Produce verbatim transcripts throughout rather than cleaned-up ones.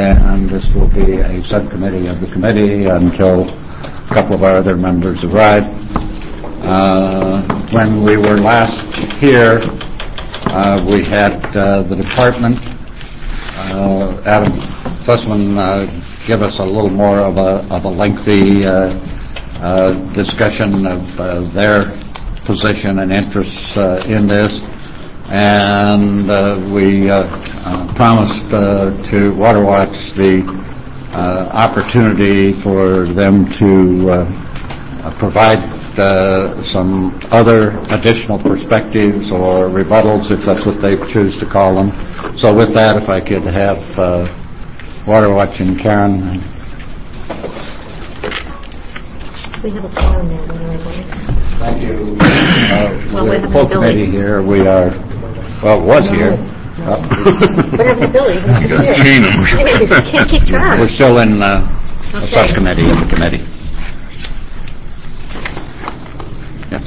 and this will be a subcommittee of the committee until a couple of our other members arrive. Uh, when we were last here, uh, we had uh, the department, uh, Adam Fussman, uh, give us a little more of a, of a lengthy uh, uh, discussion of uh, their position and interests uh, in this. And uh, we uh, uh, promised uh, to Waterwatch the uh, opportunity for them to uh, uh, provide uh, some other additional perspectives or rebuttals, if that's what they choose to call them. So with that, if I could have uh, Waterwatch and Karen. We have a quorum now. Thank you. Uh, well, we have a full committee here. We are. Well, it was no. here. No. What happened to Billy? He's can't keep track. We're still in uh, okay. a subcommittee of the committee. Yes.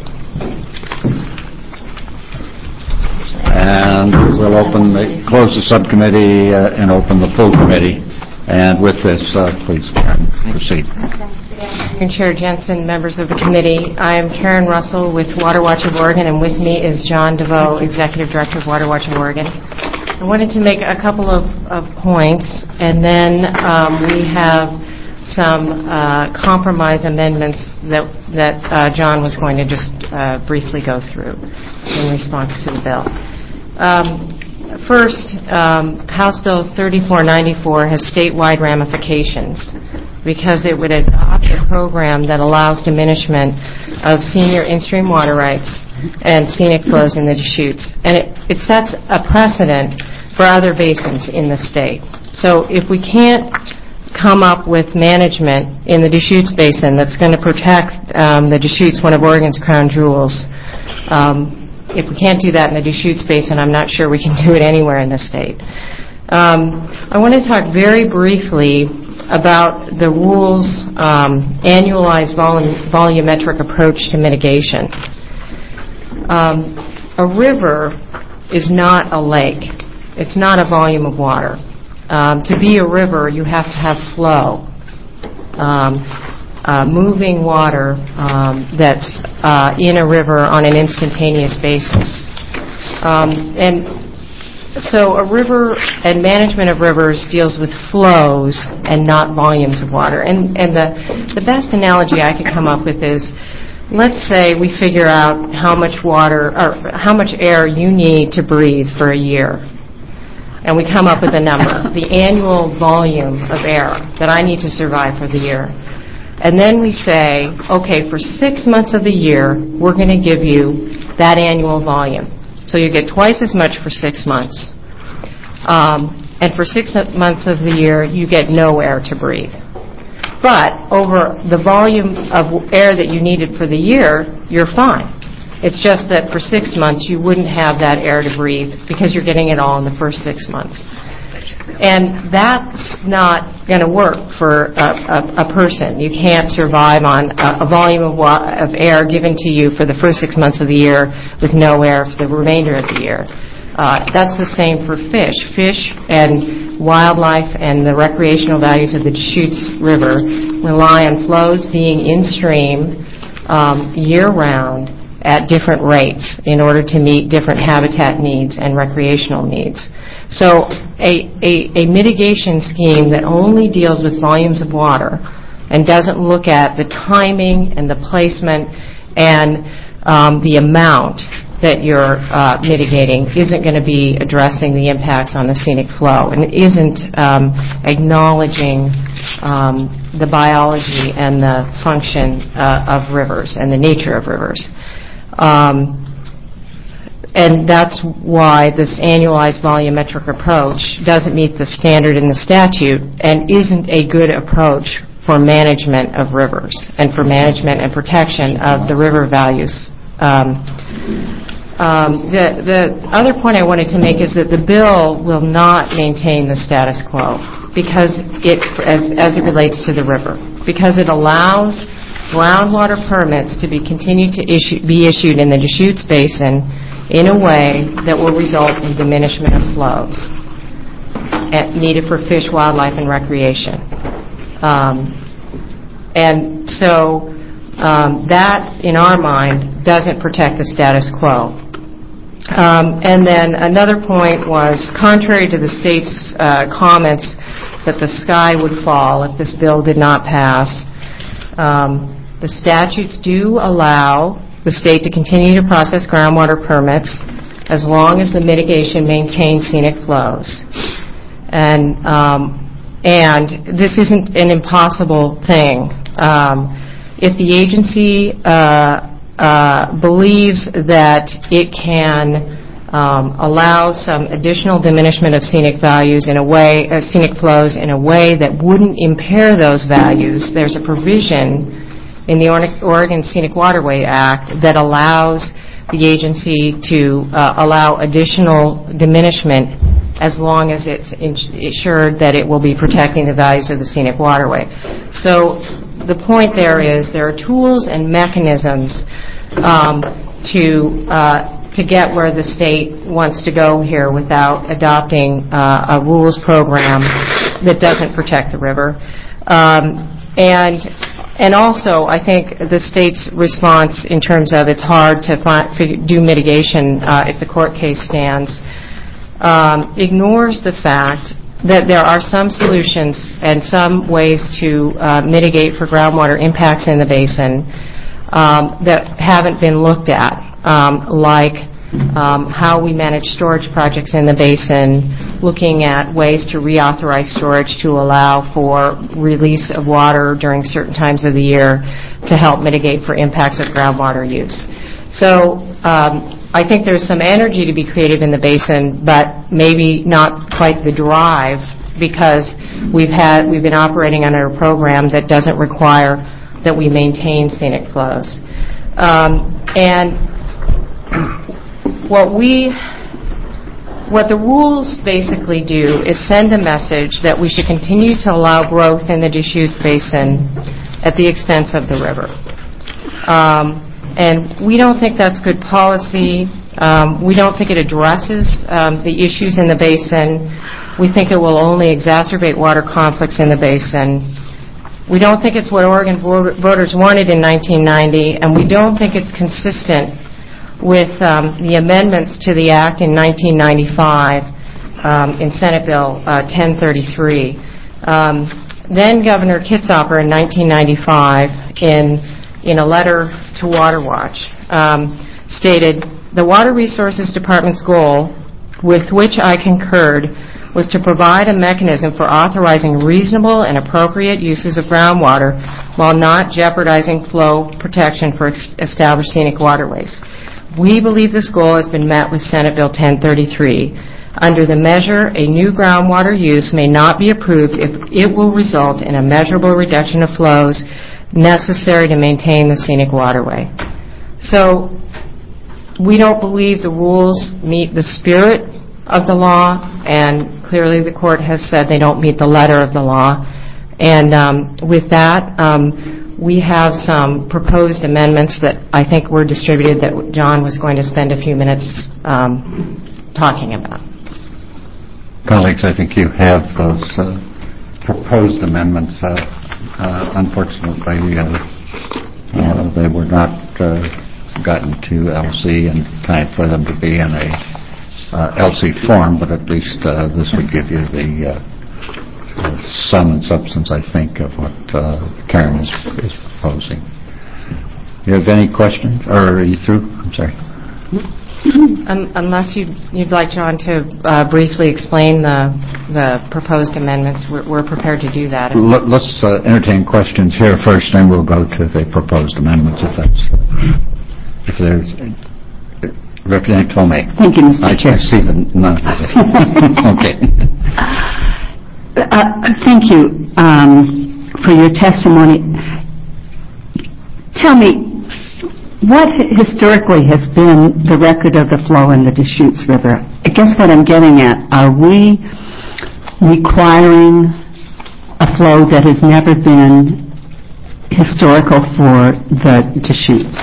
And we'll open the, close the subcommittee uh, and open the full committee. And with this, uh, please, Karen, proceed. Okay. Chair Jensen, members of the committee. I am Karen Russell with Waterwatch of Oregon, and with me is John DeVoe, Executive Director of Waterwatch of Oregon. I wanted to make a couple of, of points, and then um, we have some uh, compromise amendments that, that uh, John was going to just uh, briefly go through in response to the bill. Um, First, um, House Bill thirty-four ninety-four has statewide ramifications because it would adopt a program that allows diminishment of senior in-stream water rights and scenic flows in the Deschutes. And it, it sets a precedent for other basins in the state. So if we can't come up with management in the Deschutes Basin that's going to protect um, the Deschutes, one of Oregon's crown jewels, um, if we can't do that in the Deschutes Basin, I'm not sure we can do it anywhere in the state. Um, I want to talk very briefly about the rules um, annualized volu- volumetric approach to mitigation. Um, a river is not a lake. It's not a volume of water. Um, to be a river, you have to have flow. Um, Uh, moving water um, that's uh, in a river on an instantaneous basis. Um, and so a river and management of rivers deals with flows and not volumes of water. And, and the, the best analogy I could come up with is, let's say we figure out how much water or how much air you need to breathe for a year. And we come up with a number, the annual volume of air that I need to survive for the year. And then we say, okay, for six months of the year, we're going to give you that annual volume. So you get twice as much for six months. Um, and for six months of the year, you get no air to breathe. But over the volume of air that you needed for the year, you're fine. It's just that for six months, you wouldn't have that air to breathe because you're getting it all in the first six months. And that's not going to work for a, a, a person. You can't survive on a, a volume of, wa- of air given to you for the first six months of the year with no air for the remainder of the year. Uh, that's the same for fish. Fish and wildlife and the recreational values of the Deschutes River rely on flows being in stream um, year-round at different rates in order to meet different habitat needs and recreational needs. So a, a, a mitigation scheme that only deals with volumes of water and doesn't look at the timing and the placement and um, the amount that you're uh, mitigating isn't going to be addressing the impacts on the scenic flow and isn't um, acknowledging um, the biology and the function uh, of rivers and the nature of rivers. Um, And that's why this annualized volumetric approach doesn't meet the standard in the statute and isn't a good approach for management of rivers and for management and protection of the river values. Um, um, the, the other point I wanted to make is that the bill will not maintain the status quo because it, as, as it relates to the river, because it allows groundwater permits to be continued to issue, be issued in the Deschutes Basin in a way that will result in diminishment of flows. at- needed for fish, wildlife, and recreation. Um, and so um, that, in our mind, doesn't protect the status quo. Um, and then another point was, contrary to the state's uh, comments that the sky would fall if this bill did not pass, um, the statutes do allow the state to continue to process groundwater permits as long as the mitigation maintains scenic flows. And um, and this isn't an impossible thing. Um, if the agency uh, uh, believes that it can um, allow some additional diminishment of scenic values in a way, uh, scenic flows in a way that wouldn't impair those values, there's a provision in the Oregon Scenic Waterway Act that allows the agency to uh, allow additional diminishment as long as it's ensured that it will be protecting the values of the scenic waterway. So the point there is there are tools and mechanisms um, to uh, to get where the state wants to go here without adopting uh, a rules program that doesn't protect the river. Um, and And also, I think the state's response in terms of it's hard to find, do mitigation uh, if the court case stands um, ignores the fact that there are some solutions and some ways to uh, mitigate for groundwater impacts in the basin um, that haven't been looked at, um, like Um, how we manage storage projects in the basin, looking at ways to reauthorize storage to allow for release of water during certain times of the year to help mitigate for impacts of groundwater use. So um, I think there's some energy to be created in the basin, but maybe not quite the drive, because we've had we've been operating under a program that doesn't require that we maintain scenic flows. Um, and What we, what the rules basically do is send a message that we should continue to allow growth in the Deschutes Basin at the expense of the river. Um, and we don't think that's good policy. Um, we don't think it addresses um, the issues in the basin. We think it will only exacerbate water conflicts in the basin. We don't think it's what Oregon voters wanted in nineteen ninety, and we don't think it's consistent with um, the amendments to the Act in nineteen ninety-five um, in Senate Bill uh, ten thirty-three. Um, then Governor Kitzhaber in nineteen ninety-five, in, in a letter to WaterWatch, um, stated, "The Water Resources Department's goal, with which I concurred, was to provide a mechanism for authorizing reasonable and appropriate uses of groundwater while not jeopardizing flow protection for ex- established scenic waterways. We believe this goal has been met with Senate Bill ten thirty-three. Under the measure, a new groundwater use may not be approved if it will result in a measurable reduction of flows necessary to maintain the scenic waterway." So we don't believe the rules meet the spirit of the law, and clearly the court has said they don't meet the letter of the law. And um, with that, um, we have some proposed amendments that I think were distributed that John was going to spend a few minutes um, talking about. Colleagues, I think you have those uh, proposed amendments. Uh, uh, unfortunately, uh, uh, they were not uh, gotten to L C in time for them to be in a uh, L C form, but at least uh, this would give you the uh, Uh, sum and substance, I think, of what uh, Karen is, is proposing. You have any questions? Or are you through? I'm sorry. Um, unless you'd, you'd like John to uh, briefly explain the, the proposed amendments, we're, we're prepared to do that. Let, let's uh, entertain questions here first, then we'll go to the proposed amendments, if that's... If there's... Representative Tomei. Thank you, Mister I, Chair. I see the... No. Okay. Uh, thank you um, for your testimony. Tell me, what historically has been the record of the flow in the Deschutes River? I guess what I'm getting at, are we requiring a flow that has never been historical for the Deschutes?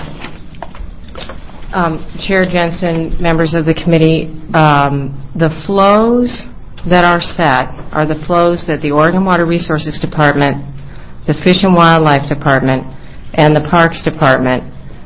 Um, Chair Jensen, members of the committee, um, the flows that are set are the flows that the Oregon Water Resources Department, the Fish and Wildlife Department, and the Parks Department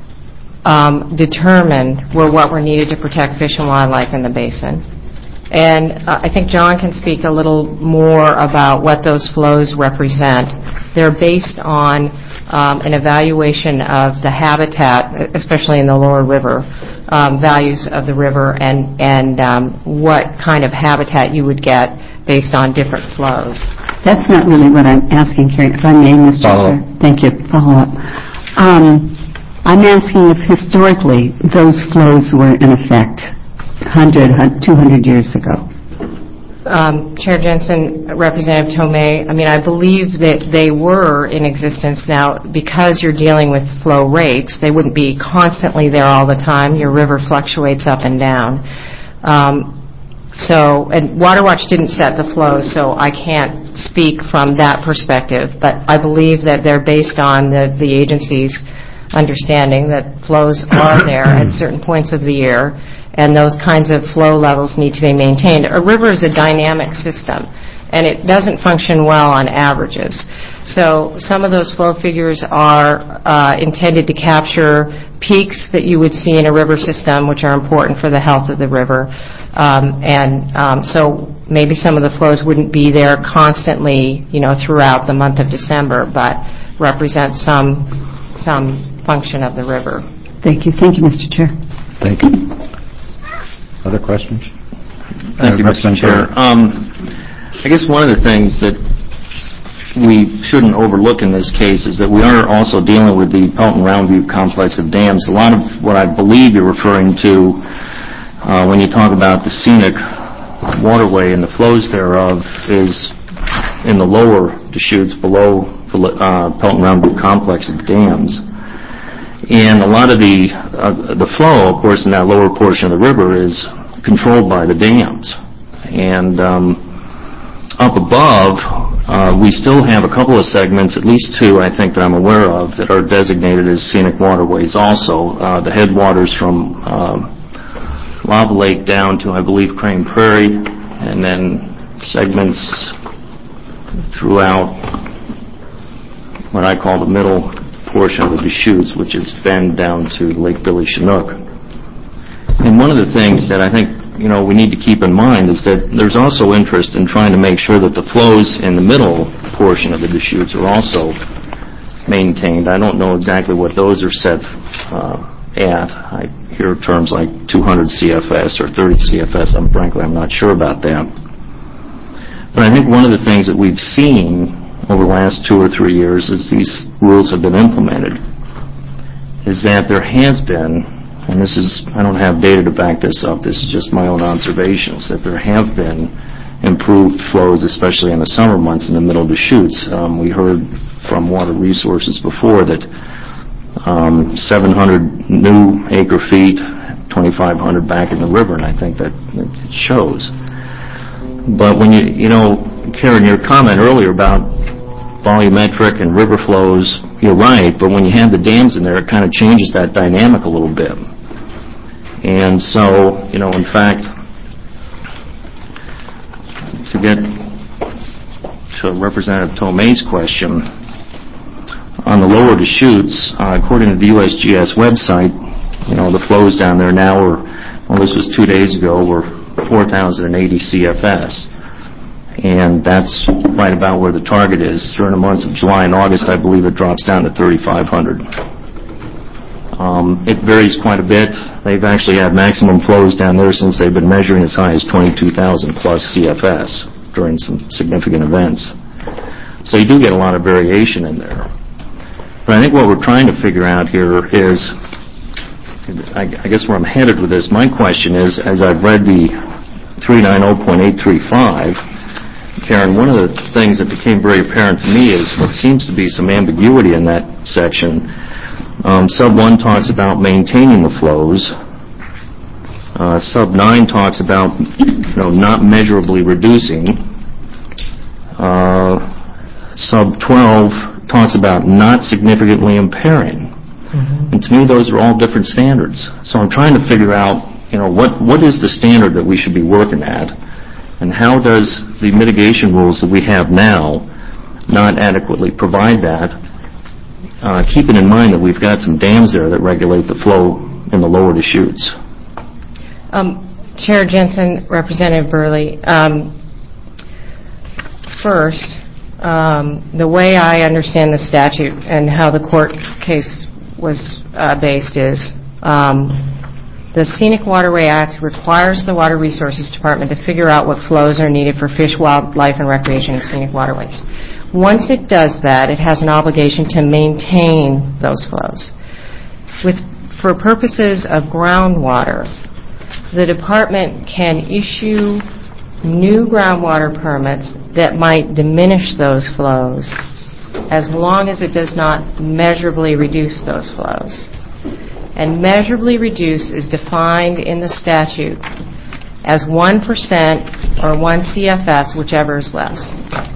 um, determined were what were needed to protect fish and wildlife in the basin. And uh, I think John can speak a little more about what those flows represent. They're based on um, an evaluation of the habitat, especially in the lower river, um, values of the river, and, and um, what kind of habitat you would get based on different flows. That's not really what I'm asking, Karen. If I may, Mister Follow Chair. up. Thank you. Follow up. Um, I'm asking if historically those flows were in effect one hundred, two hundred years ago. Um, Chair Jensen, Representative Tomei, I mean, I believe that they were in existence. Now, because you're dealing with flow rates, they wouldn't be constantly there all the time. Your river fluctuates up and down. Um, so, and WaterWatch didn't set the flows, so I can't speak from that perspective, but I believe that they're based on the, the agency's understanding that flows are there at certain points of the year, and those kinds of flow levels need to be maintained. A river is a dynamic system, and it doesn't function well on averages. So some of those flow figures are uh, intended to capture peaks that you would see in a river system, which are important for the health of the river. Um, and um, so maybe some of the flows wouldn't be there constantly, you know, throughout the month of December, but represent some some function of the river. Thank you. Thank you, Mister Chair. Thank you. Other questions? Thank you, Mister Chair. Um, I guess one of the things that we shouldn't overlook in this case is that we are also dealing with the Pelton Roundview complex of dams. A lot of what I believe you're referring to uh, when you talk about the scenic waterway and the flows thereof is in the lower Deschutes below the uh, Pelton Roundview complex of dams. And a lot of the uh, the flow, of course, in that lower portion of the river is controlled by the dams. And um, up above, uh, we still have a couple of segments, at least two, I think, that I'm aware of, that are designated as scenic waterways also. Uh, the headwaters from uh, Lava Lake down to, I believe, Crane Prairie, and then segments throughout what I call the middle portion of the Deschutes, which is bend down to Lake Billy Chinook. And one of the things that I think, you know, we need to keep in mind is that there's also interest in trying to make sure that the flows in the middle portion of the Deschutes are also maintained. I don't know exactly what those are set uh, at. I hear terms like two hundred C F S or thirty C F S. I'm frankly, I'm not sure about that. But I think one of the things that we've seen over the last two or three years as these rules have been implemented is that there has been, and this is, I don't have data to back this up, this is just my own observations, that there have been improved flows, especially in the summer months in the middle Deschutes. Um, we heard from Water Resources before that um, seven hundred new acre feet, twenty-five hundred back in the river, and I think that it shows. But when you, you know, Karen, your comment earlier about volumetric and river flows, you're right, but when you have the dams in there, it kind of changes that dynamic a little bit. And so, you know, in fact, to get to Representative Tomei's question, on the lower Deschutes, uh, according to the U S G S website, you know, the flows down there now are, well, this was two days ago, were four thousand eighty C F S. And that's right about where the target is. During the months of July and August, I believe it drops down to thirty-five hundred. Um, it varies quite a bit. They've actually had maximum flows down there since they've been measuring as high as twenty-two thousand plus C F S during some significant events. So you do get a lot of variation in there. But I think what we're trying to figure out here is, I, I guess where I'm headed with this, my question is, as I've read the three ninety point eight three five, Karen, one of the things that became very apparent to me is what seems to be some ambiguity in that section. Um, sub one talks about maintaining the flows. Uh, sub nine talks about, you know, not measurably reducing. Uh, sub twelve talks about not significantly impairing. Mm-hmm. And to me, those are all different standards. So I'm trying to figure out, you know, what what is the standard that we should be working at? And how does the mitigation rules that we have now not adequately provide that, uh, keeping in mind that we've got some dams there that regulate the flow in the lower Deschutes? Um, Chair Jensen, Representative Burley, um, first, um, the way I understand the statute and how the court case was uh, based is um, the Scenic Waterway Act requires the Water Resources Department to figure out what flows are needed for fish, wildlife, and recreation in scenic waterways. Once it does that, it has an obligation to maintain those flows. With, for purposes of groundwater, the department can issue new groundwater permits that might diminish those flows as long as it does not measurably reduce those flows. And measurably reduce is defined in the statute as one percent or one C F S, whichever is less.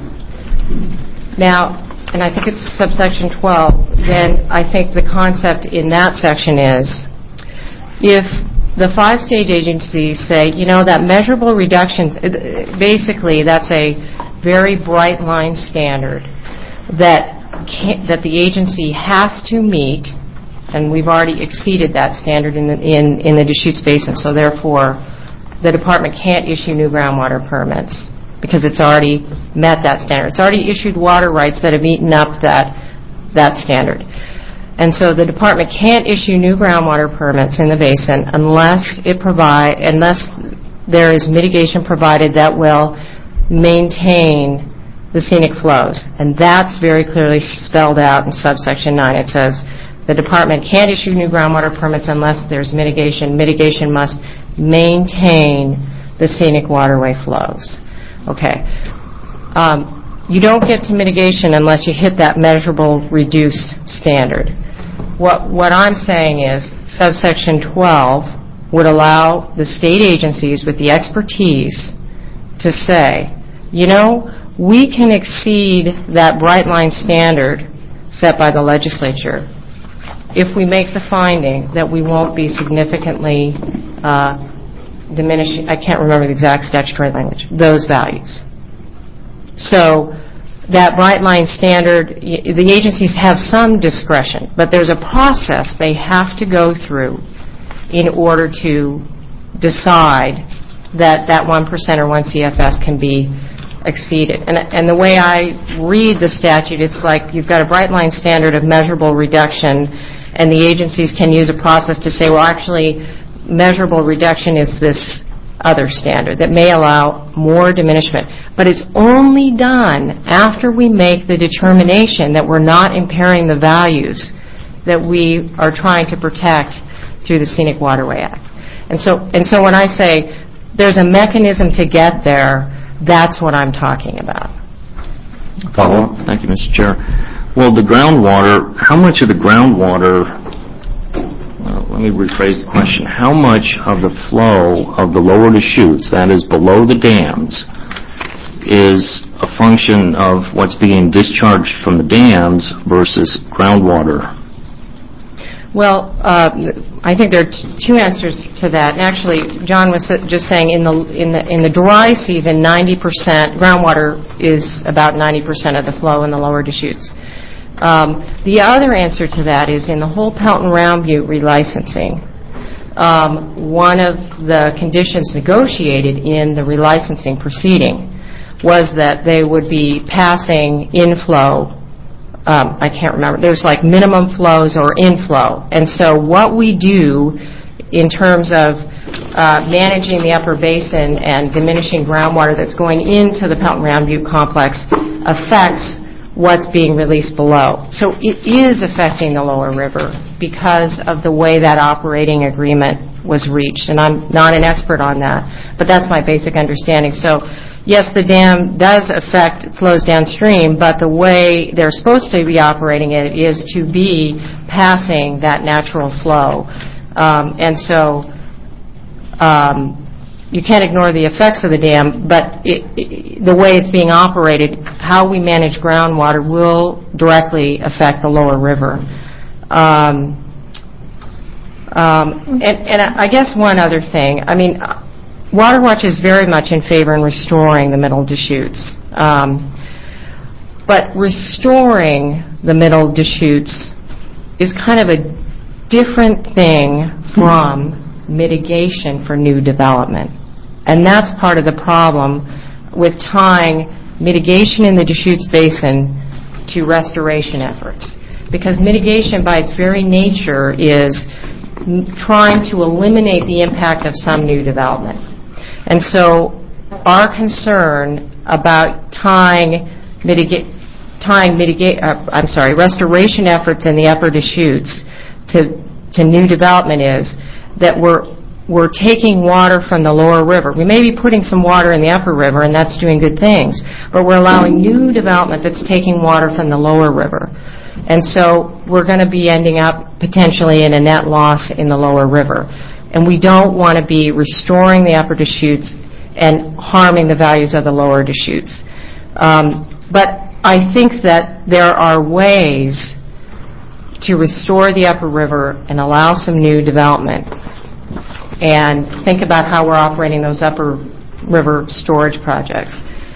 Now, and I think it's subsection twelve, then I think the concept in that section is if the five state agencies say, you know, that measurable reductions, basically that's a very bright line standard that can, that the agency has to meet, and we've already exceeded that standard in the, in, in the Deschutes Basin, so therefore the department can't issue new groundwater permits because it's already met that standard. It's already issued water rights that have eaten up that, that standard. And so the department can't issue new groundwater permits in the basin unless it provide, unless there is mitigation provided that will maintain the scenic flows. And that's very clearly spelled out in subsection nine. It says the department can't issue new groundwater permits unless there's mitigation. Mitigation must maintain the scenic waterway flows. Okay. Um, you don't get to mitigation unless you hit that measurable reduce standard. What, what I'm saying is subsection twelve would allow the state agencies with the expertise to say, you know, we can exceed that bright line standard set by the legislature if we make the finding that we won't be significantly uh, diminishing, I can't remember the exact statutory language, those values. So that bright line standard, the agencies have some discretion, but there's a process they have to go through in order to decide that that one percent or one C F S can be exceeded. And, and the way I read the statute, it's like you've got a bright line standard of measurable reduction, and the agencies can use a process to say, well, actually, measurable reduction is this other standard that may allow more diminishment. But it's only done after we make the determination that we're not impairing the values that we are trying to protect through the Scenic Waterway Act. And so, and so when I say there's a mechanism to get there, that's what I'm talking about. Follow up? Thank you, Mister Chair. Well, the groundwater, how much of the groundwater, well, let me rephrase the question, how much of the flow of the lower Deschutes, that is below the dams, is a function of what's being discharged from the dams versus groundwater? Well, uh, I think there are t- two answers to that. And actually, John was just saying in the in the in the dry season, ninety percent groundwater is about ninety percent of the flow in the lower Deschutes. Um, the other answer to that is in the whole Pelton Round Butte relicensing. Um, one of the conditions negotiated in the relicensing proceeding was that they would be passing inflow. Um, I can't remember. There's like minimum flows or inflow. And so what we do in terms of uh, managing the upper basin and diminishing groundwater that's going into the Pelton Round Butte complex affects what's being released below. So it is affecting the lower river because of the way that operating agreement was reached. And I'm not an expert on that, but that's my basic understanding. So yes, the dam does affect flows downstream, but the way they're supposed to be operating it is to be passing that natural flow. Um, and so um, you can't ignore the effects of the dam, but it, it, the way it's being operated, how we manage groundwater will directly affect the lower river. Um, um, and, and I guess one other thing, I mean, Water Watch is very much in favor in restoring the middle Deschutes. Um, but restoring the middle Deschutes is kind of a different thing from mitigation for new development. And that's part of the problem with tying mitigation in the Deschutes Basin to restoration efforts. Because mitigation by its very nature is trying to eliminate the impact of some new development. And so our concern about tying mitigate tying mitigate uh, I'm sorry restoration efforts in the upper Deschutes to to new development is that we're we're taking water from the lower river. We may be putting some water in the upper river, and that's doing good things, but we're allowing new development that's taking water from the lower river. And so we're going to be ending up potentially in a net loss in the lower river. And we don't want to be restoring the upper Deschutes and harming the values of the lower Deschutes. Um, but I think that there are ways to restore the upper river and allow some new development, and think about how we're operating those upper river storage projects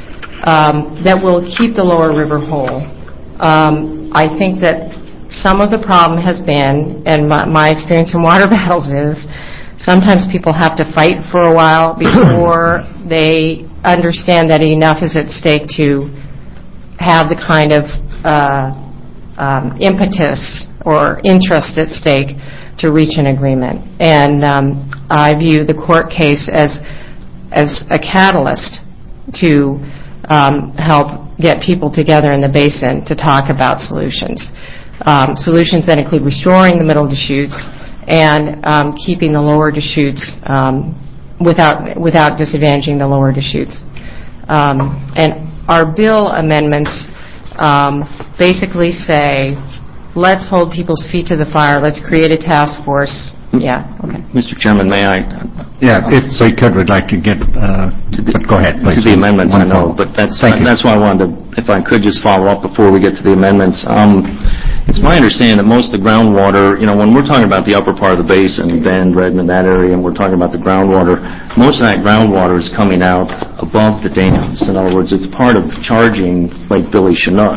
um, that will keep the lower river whole. Um, I think that some of the problem has been, and my, my experience in water battles is, sometimes people have to fight for a while before they understand that enough is at stake to have the kind of uh, um, impetus or interest at stake to reach an agreement. And um, I view the court case as as a catalyst to um, help get people together in the basin to talk about solutions. Um, solutions that include restoring the middle Deschutes and um, keeping the lower Deschutes um, without without disadvantaging the lower Deschutes. Um, and our bill amendments um, basically say, let's hold people's feet to the fire. Let's create a task force. Yeah, okay. Mister Chairman, may I? Yeah, if we could, we'd like to get, uh, to the, go ahead, please. To the amendments, I know, follow. but that's Thank you. that's why I wanted to, if I could just follow up before we get to the amendments. Um, it's my understanding that most of the groundwater, you know, when we're talking about the upper part of the basin, Bend, Redmond, that area, and we're talking about the groundwater, most of that groundwater is coming out above the dams. In other words, it's part of charging Lake Billy Chinook.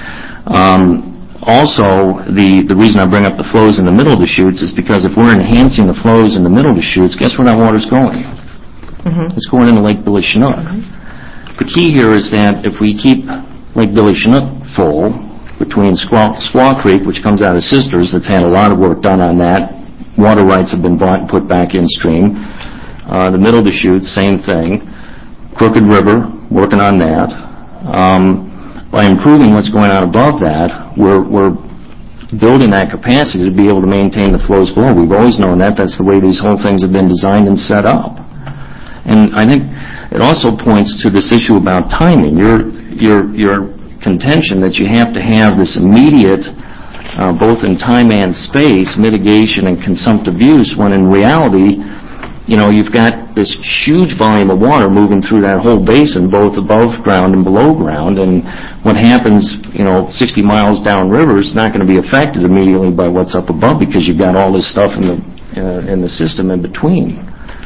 Um, Also, the, the reason I bring up the flows in the middle Deschutes is because if we're enhancing the flows in the middle Deschutes, guess where that water's going? Mm-hmm. It's going into Lake Billy Chinook. Mm-hmm. The key here is that if we keep Lake Billy Chinook full, between Squaw, Squaw Creek, which comes out of Sisters, that's had a lot of work done on that, water rights have been bought and put back in stream. Uh, the middle Deschutes, same thing. Crooked River, working on that. Um, By improving what's going on above that, we're, we're building that capacity to be able to maintain the flows below. We've always known that. That's the way these whole things have been designed and set up. And I think it also points to this issue about timing. Your, your, your contention that you have to have this immediate, uh, both in time and space, mitigation and consumptive use, when in reality, you know, you've got this huge volume of water moving through that whole basin, both above ground and below ground, and what happens, you know, sixty miles downriver is not going to be affected immediately by what's up above because you've got all this stuff in the uh, in the system in between.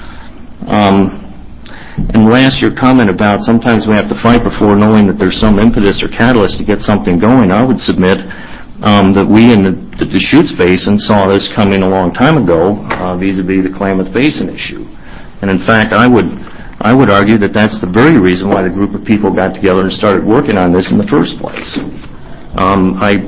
Um, and last, your comment about sometimes we have to fight before knowing that there's some impetus or catalyst to get something going. I would submit Um, that we in the, the Deschutes Basin saw this coming a long time ago uh, vis-a-vis the Klamath Basin issue. And in fact, I would I would argue that that's the very reason why the group of people got together and started working on this in the first place. Um, I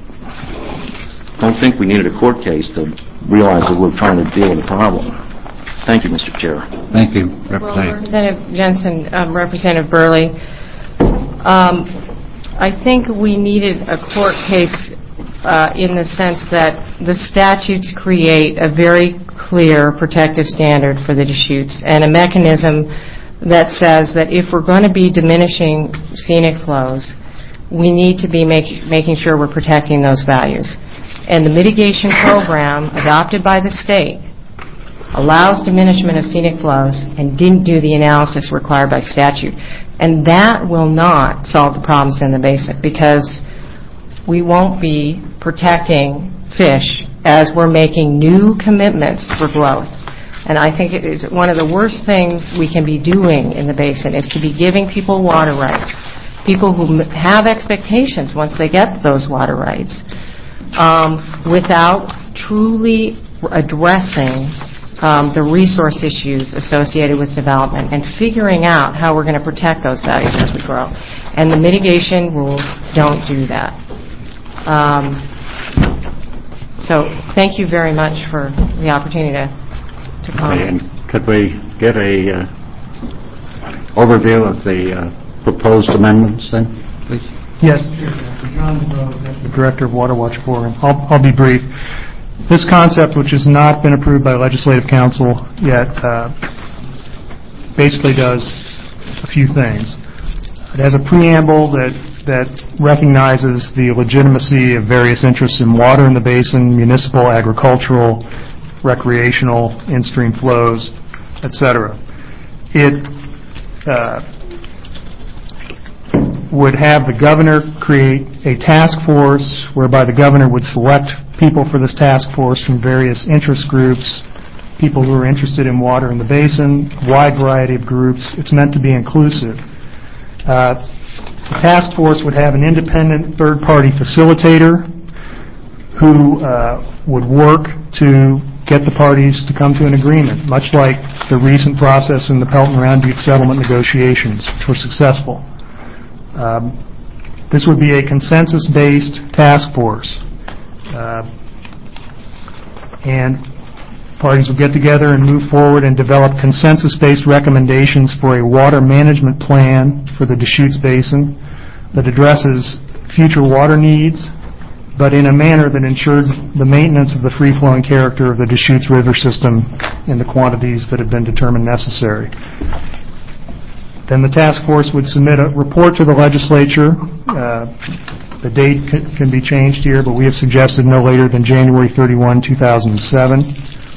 don't think we needed a court case to realize that we're trying to deal with the problem. Thank you, Mister Chair. Thank you, Well, Representative. Representative Jensen, um, Representative Burley, um, I think we needed a court case Uh, in the sense that the statutes create a very clear protective standard for the Deschutes and a mechanism that says that if we're going to be diminishing scenic flows, we need to be make, making sure we're protecting those values. And the mitigation program adopted by the state allows diminishment of scenic flows and didn't do the analysis required by statute. And that will not solve the problems in the basin because we won't be protecting fish as we're making new commitments for growth. And I think it is one of the worst things we can be doing in the basin is to be giving people water rights, people who m- have expectations once they get those water rights, um, without truly addressing um, the resource issues associated with development and figuring out how we're going to protect those values as we grow. And the mitigation rules don't do that. Um, so thank you very much for the opportunity to, to comment. And could we get a uh, overview of the uh, proposed amendments then, please? Yes. John DeVoe, the Director of Water Watch of Oregon. I'll, I'll be brief. This concept, which has not been approved by Legislative Council yet, uh, basically does a few things. It has a preamble that, that recognizes the legitimacy of various interests in water in the basin, municipal, agricultural, recreational, in-stream flows, et cetera. It uh, would have the governor create a task force whereby the governor would select people for this task force from various interest groups, people who are interested in water in the basin, a wide variety of groups. It's meant to be inclusive. Uh, the task force would have an independent third-party facilitator who uh, would work to get the parties to come to an agreement, much like the recent process in the Pelton Round Butte settlement negotiations, which were successful. Um, this would be a consensus-based task force. Uh, and parties would get together and move forward and develop consensus-based recommendations for a water management plan for the Deschutes Basin that addresses future water needs, but in a manner that ensures the maintenance of the free-flowing character of the Deschutes River system in the quantities that have been determined necessary. Then the task force would submit a report to the legislature. Uh, the date c- can be changed here, but we have suggested no later than January thirty-first, two thousand seven.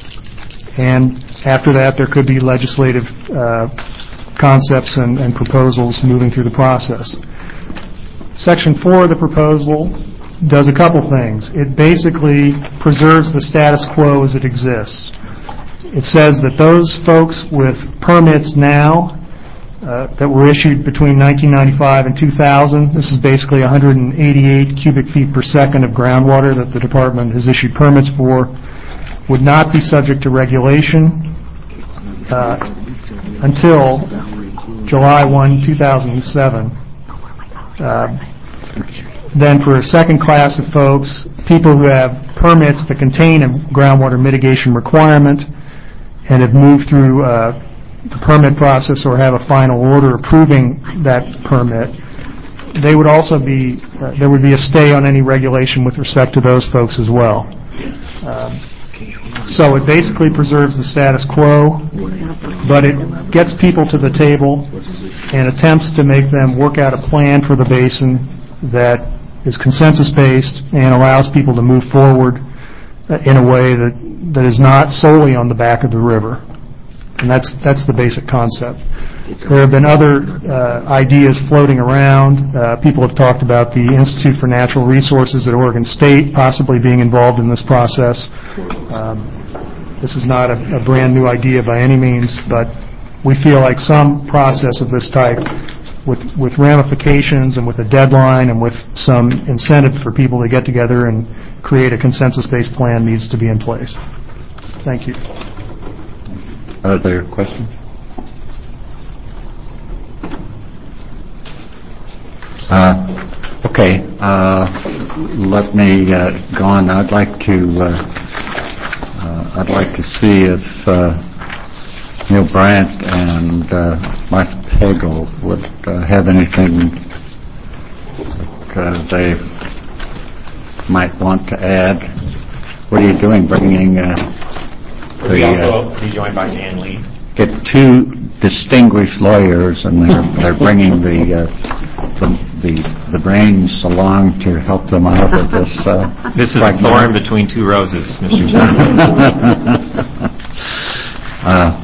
And after that, there could be legislative uh, concepts and, and proposals moving through the process. Section four of the proposal does a couple things. It basically preserves the status quo as it exists. It says that those folks with permits now uh, that were issued between nineteen ninety-five and two thousand, this is basically one hundred eighty-eight cubic feet per second of groundwater that the department has issued permits for, would not be subject to regulation uh, until July first, two thousand seven. Uh, then for a second class of folks, people who have permits that contain a groundwater mitigation requirement and have moved through uh, the permit process or have a final order approving that permit, they would also be, uh, there would be a stay on any regulation with respect to those folks as well. Um, So it basically preserves the status quo, but it gets people to the table and attempts to make them work out a plan for the basin that is consensus-based and allows people to move forward in a way that, that is not solely on the back of the river. And that's, that's the basic concept. There have been other uh, ideas floating around. Uh, people have talked about the Institute for Natural Resources at Oregon State possibly being involved in this process. Um, this is not a, a brand new idea by any means, but we feel like some process of this type with, with ramifications and with a deadline and with some incentive for people to get together and create a consensus-based plan needs to be in place. Thank you. Are there questions? Uh, okay, uh, let me uh, go on. I'd like to uh, uh, I'd like to see if uh, Neil Brandt and uh, Martha Pagel would uh, have anything that uh, they might want to add. What are you doing, bringing uh, the... We also uh, be joined by Dan Lee. Get two distinguished lawyers, and they're, they're bringing the, uh, the the the brains along to help them out with this. Uh, this is a thorn between two roses, Mister Chairman. uh,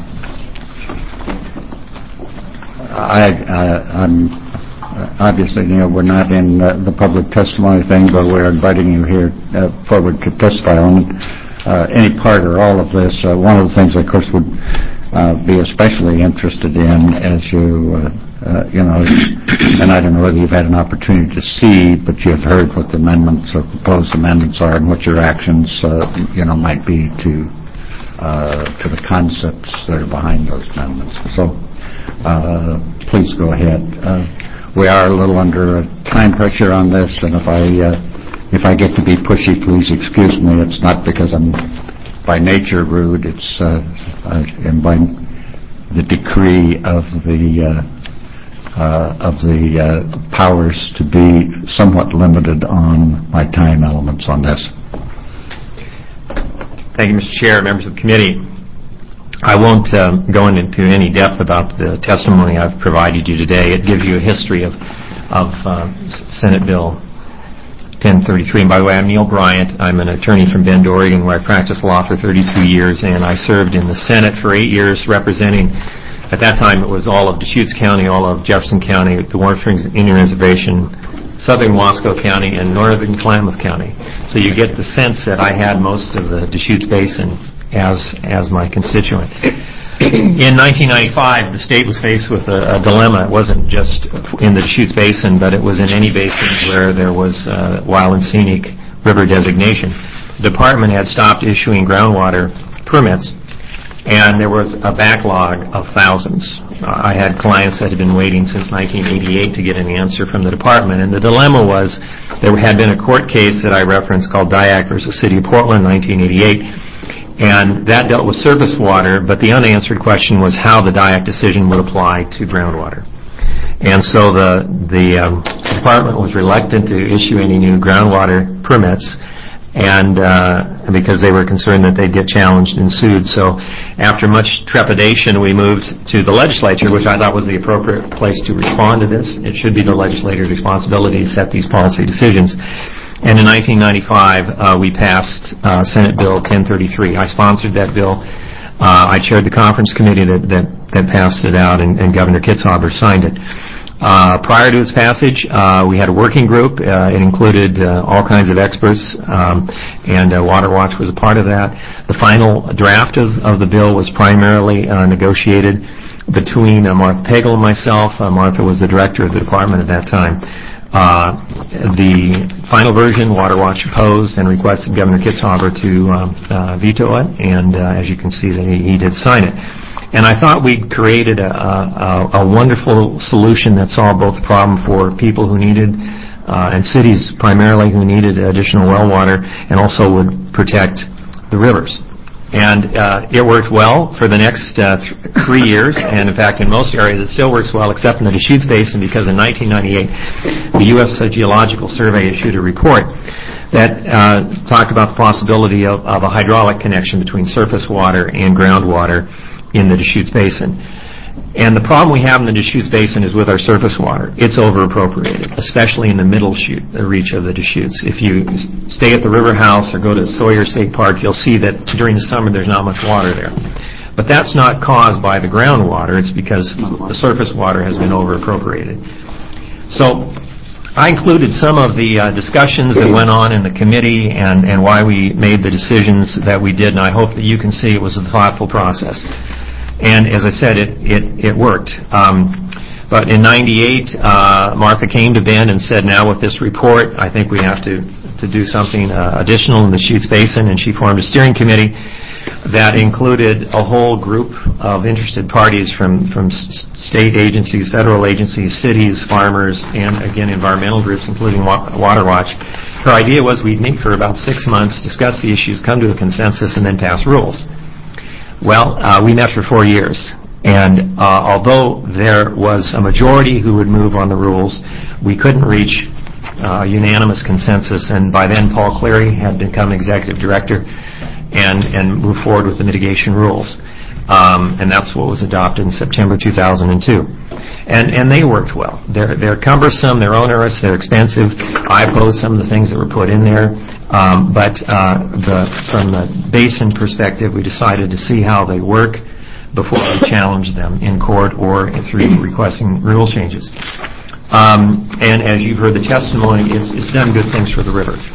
I, I, I'm obviously, you know, we're not in uh, the public testimony thing, but we're inviting you here uh, forward to testify on it. uh, any part or all of this. Uh, one of the things, of course, would uh, be especially interested in as you, uh, uh, you know, and I don't know whether you've had an opportunity to see, but you've heard what the amendments or proposed amendments are and what your actions, uh, you know, might be to uh, to the concepts that are behind those amendments. So uh, please go ahead. Uh, we are a little under a time pressure on this, and if I uh, if I get to be pushy, please excuse me. It's not because I'm by nature rude. It's uh, uh, and by the decree of the uh, uh, of the uh, powers to be somewhat limited on my time elements on this. Thank you, Mister Chair, members of the committee. I won't um, go into any depth about the testimony I've provided you today. It gives you a history of, of uh, Senate Bill ten thirty-three. And by the way, I'm Neil Bryant. I'm an attorney from Bend, Oregon, where I practiced law for thirty-two years, and I served in the Senate for eight years representing, at that time it was all of Deschutes County, all of Jefferson County, the Warm Springs Indian Reservation, southern Wasco County, and northern Klamath County. So you get the sense that I had most of the Deschutes Basin as as my constituent. In nineteen ninety-five, the state was faced with a, a dilemma. It wasn't just in the Deschutes Basin, but it was in any basin where there was uh, wild and scenic river designation. The department had stopped issuing groundwater permits, and there was a backlog of thousands. Uh, I had clients that had been waiting since nineteen eighty-eight to get an answer from the department, and the dilemma was there had been a court case that I referenced called Dyack versus City of Portland, nineteen eighty-eight, and that dealt with surface water, but the unanswered question was how the Dyack decision would apply to groundwater. And so the, the um, department was reluctant to issue any new groundwater permits, and uh, because they were concerned that they'd get challenged and sued. So after much trepidation, we moved to the legislature, which I thought was the appropriate place to respond to this. It should be the legislature's responsibility to set these policy decisions. And in nineteen ninety-five, uh, we passed uh, Senate Bill ten thirty-three. I sponsored that bill. Uh, I chaired the conference committee that, that, that passed it out, and, and Governor Kitzhaber signed it. Uh, prior to its passage, uh, we had a working group. Uh, it included uh, all kinds of experts, um, and uh, Water Watch was a part of that. The final draft of, of the bill was primarily uh, negotiated between uh, Martha Pagel and myself. Uh, Martha was the director of the department at that time. Uh, the final version, Water Watch opposed and requested Governor Kitzhaber to um, uh, veto it, and uh, as you can see, that he, he did sign it. And I thought we'd created a, a, a wonderful solution that solved both the problem for people who needed, uh, and cities primarily who needed additional well water, and also would protect the rivers. And uh, it worked well for the next uh, th- three years, and in fact in most areas it still works well except in the Deschutes Basin, because in nineteen ninety-eight the U S Geological Survey issued a report that uh, talked about the possibility of, of a hydraulic connection between surface water and groundwater in the Deschutes Basin. And the problem we have in the Deschutes Basin is with our surface water. It's over-appropriated, especially in the middle chute, the reach of the Deschutes. If you stay at the River House or go to Sawyer State Park, you'll see that during the summer there's not much water there. But that's not caused by the groundwater. It's because the surface water has been over-appropriated. So I included some of the uh, discussions that went on in the committee and, and why we made the decisions that we did, and I hope that you can see it was a thoughtful process. And as I said, it it, it worked. Um, but in ninety-eight, uh, Martha came to Bend and said, now with this report, I think we have to, to do something uh, additional in the Deschutes Basin, and she formed a steering committee that included a whole group of interested parties from, from s- state agencies, federal agencies, cities, farmers, and again environmental groups, including Wa- Water Watch. Her idea was we'd meet for about six months, discuss the issues, come to a consensus, and then pass rules. Well, uh, we met for four years, and uh, although there was a majority who would move on the rules, we couldn't reach uh, unanimous consensus, and by then Paul Cleary had become executive director and, and moved forward with the mitigation rules. Um, and that's what was adopted in September two thousand two. And, and they worked well. They're, they're cumbersome, they're onerous, they're expensive. I opposed some of the things that were put in there. Um, but uh, the, from the basin perspective, we decided to see how they work before we challenge them in court or through requesting rule changes. Um, and as you've heard the testimony, it's, it's done good things for the river.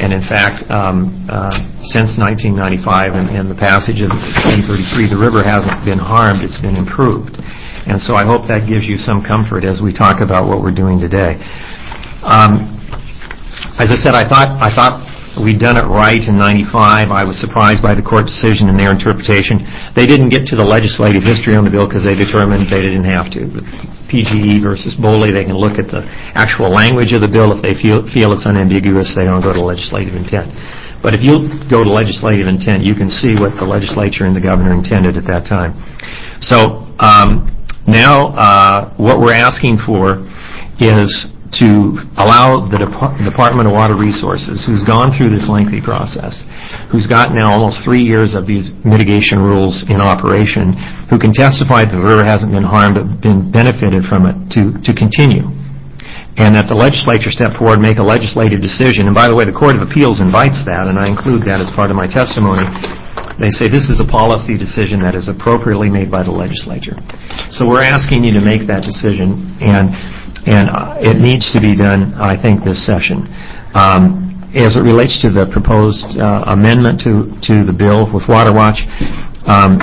And in fact, um, uh, since nineteen ninety-five and, and the passage of ten thirty-three, the river hasn't been harmed, it's been improved. And so I hope that gives you some comfort as we talk about what we're doing today. Um, as I said, I thought I thought we'd done it right in ninety-five. I was surprised by the court decision and their interpretation. They didn't get to the legislative history on the bill because they determined they didn't have to. P G E versus Boley, they can look at the actual language of the bill. If they feel, feel it's unambiguous, they don't go to legislative intent. But if you go to legislative intent, you can see what the legislature and the governor intended at that time. So um, now uh, what we're asking for is to allow the Dep- Department of Water Resources, who's gone through this lengthy process, who's got now almost three years of these mitigation rules in operation, who can testify that the river hasn't been harmed but been benefited from it, to, to continue. And that the legislature step forward and make a legislative decision. And by the way, the Court of Appeals invites that, and I include that as part of my testimony. They say this is a policy decision that is appropriately made by the legislature. So we're asking you to make that decision, and and uh, it needs to be done, I think, this session. Um, as it relates to the proposed uh, amendment to, to the bill with Water Watch, um,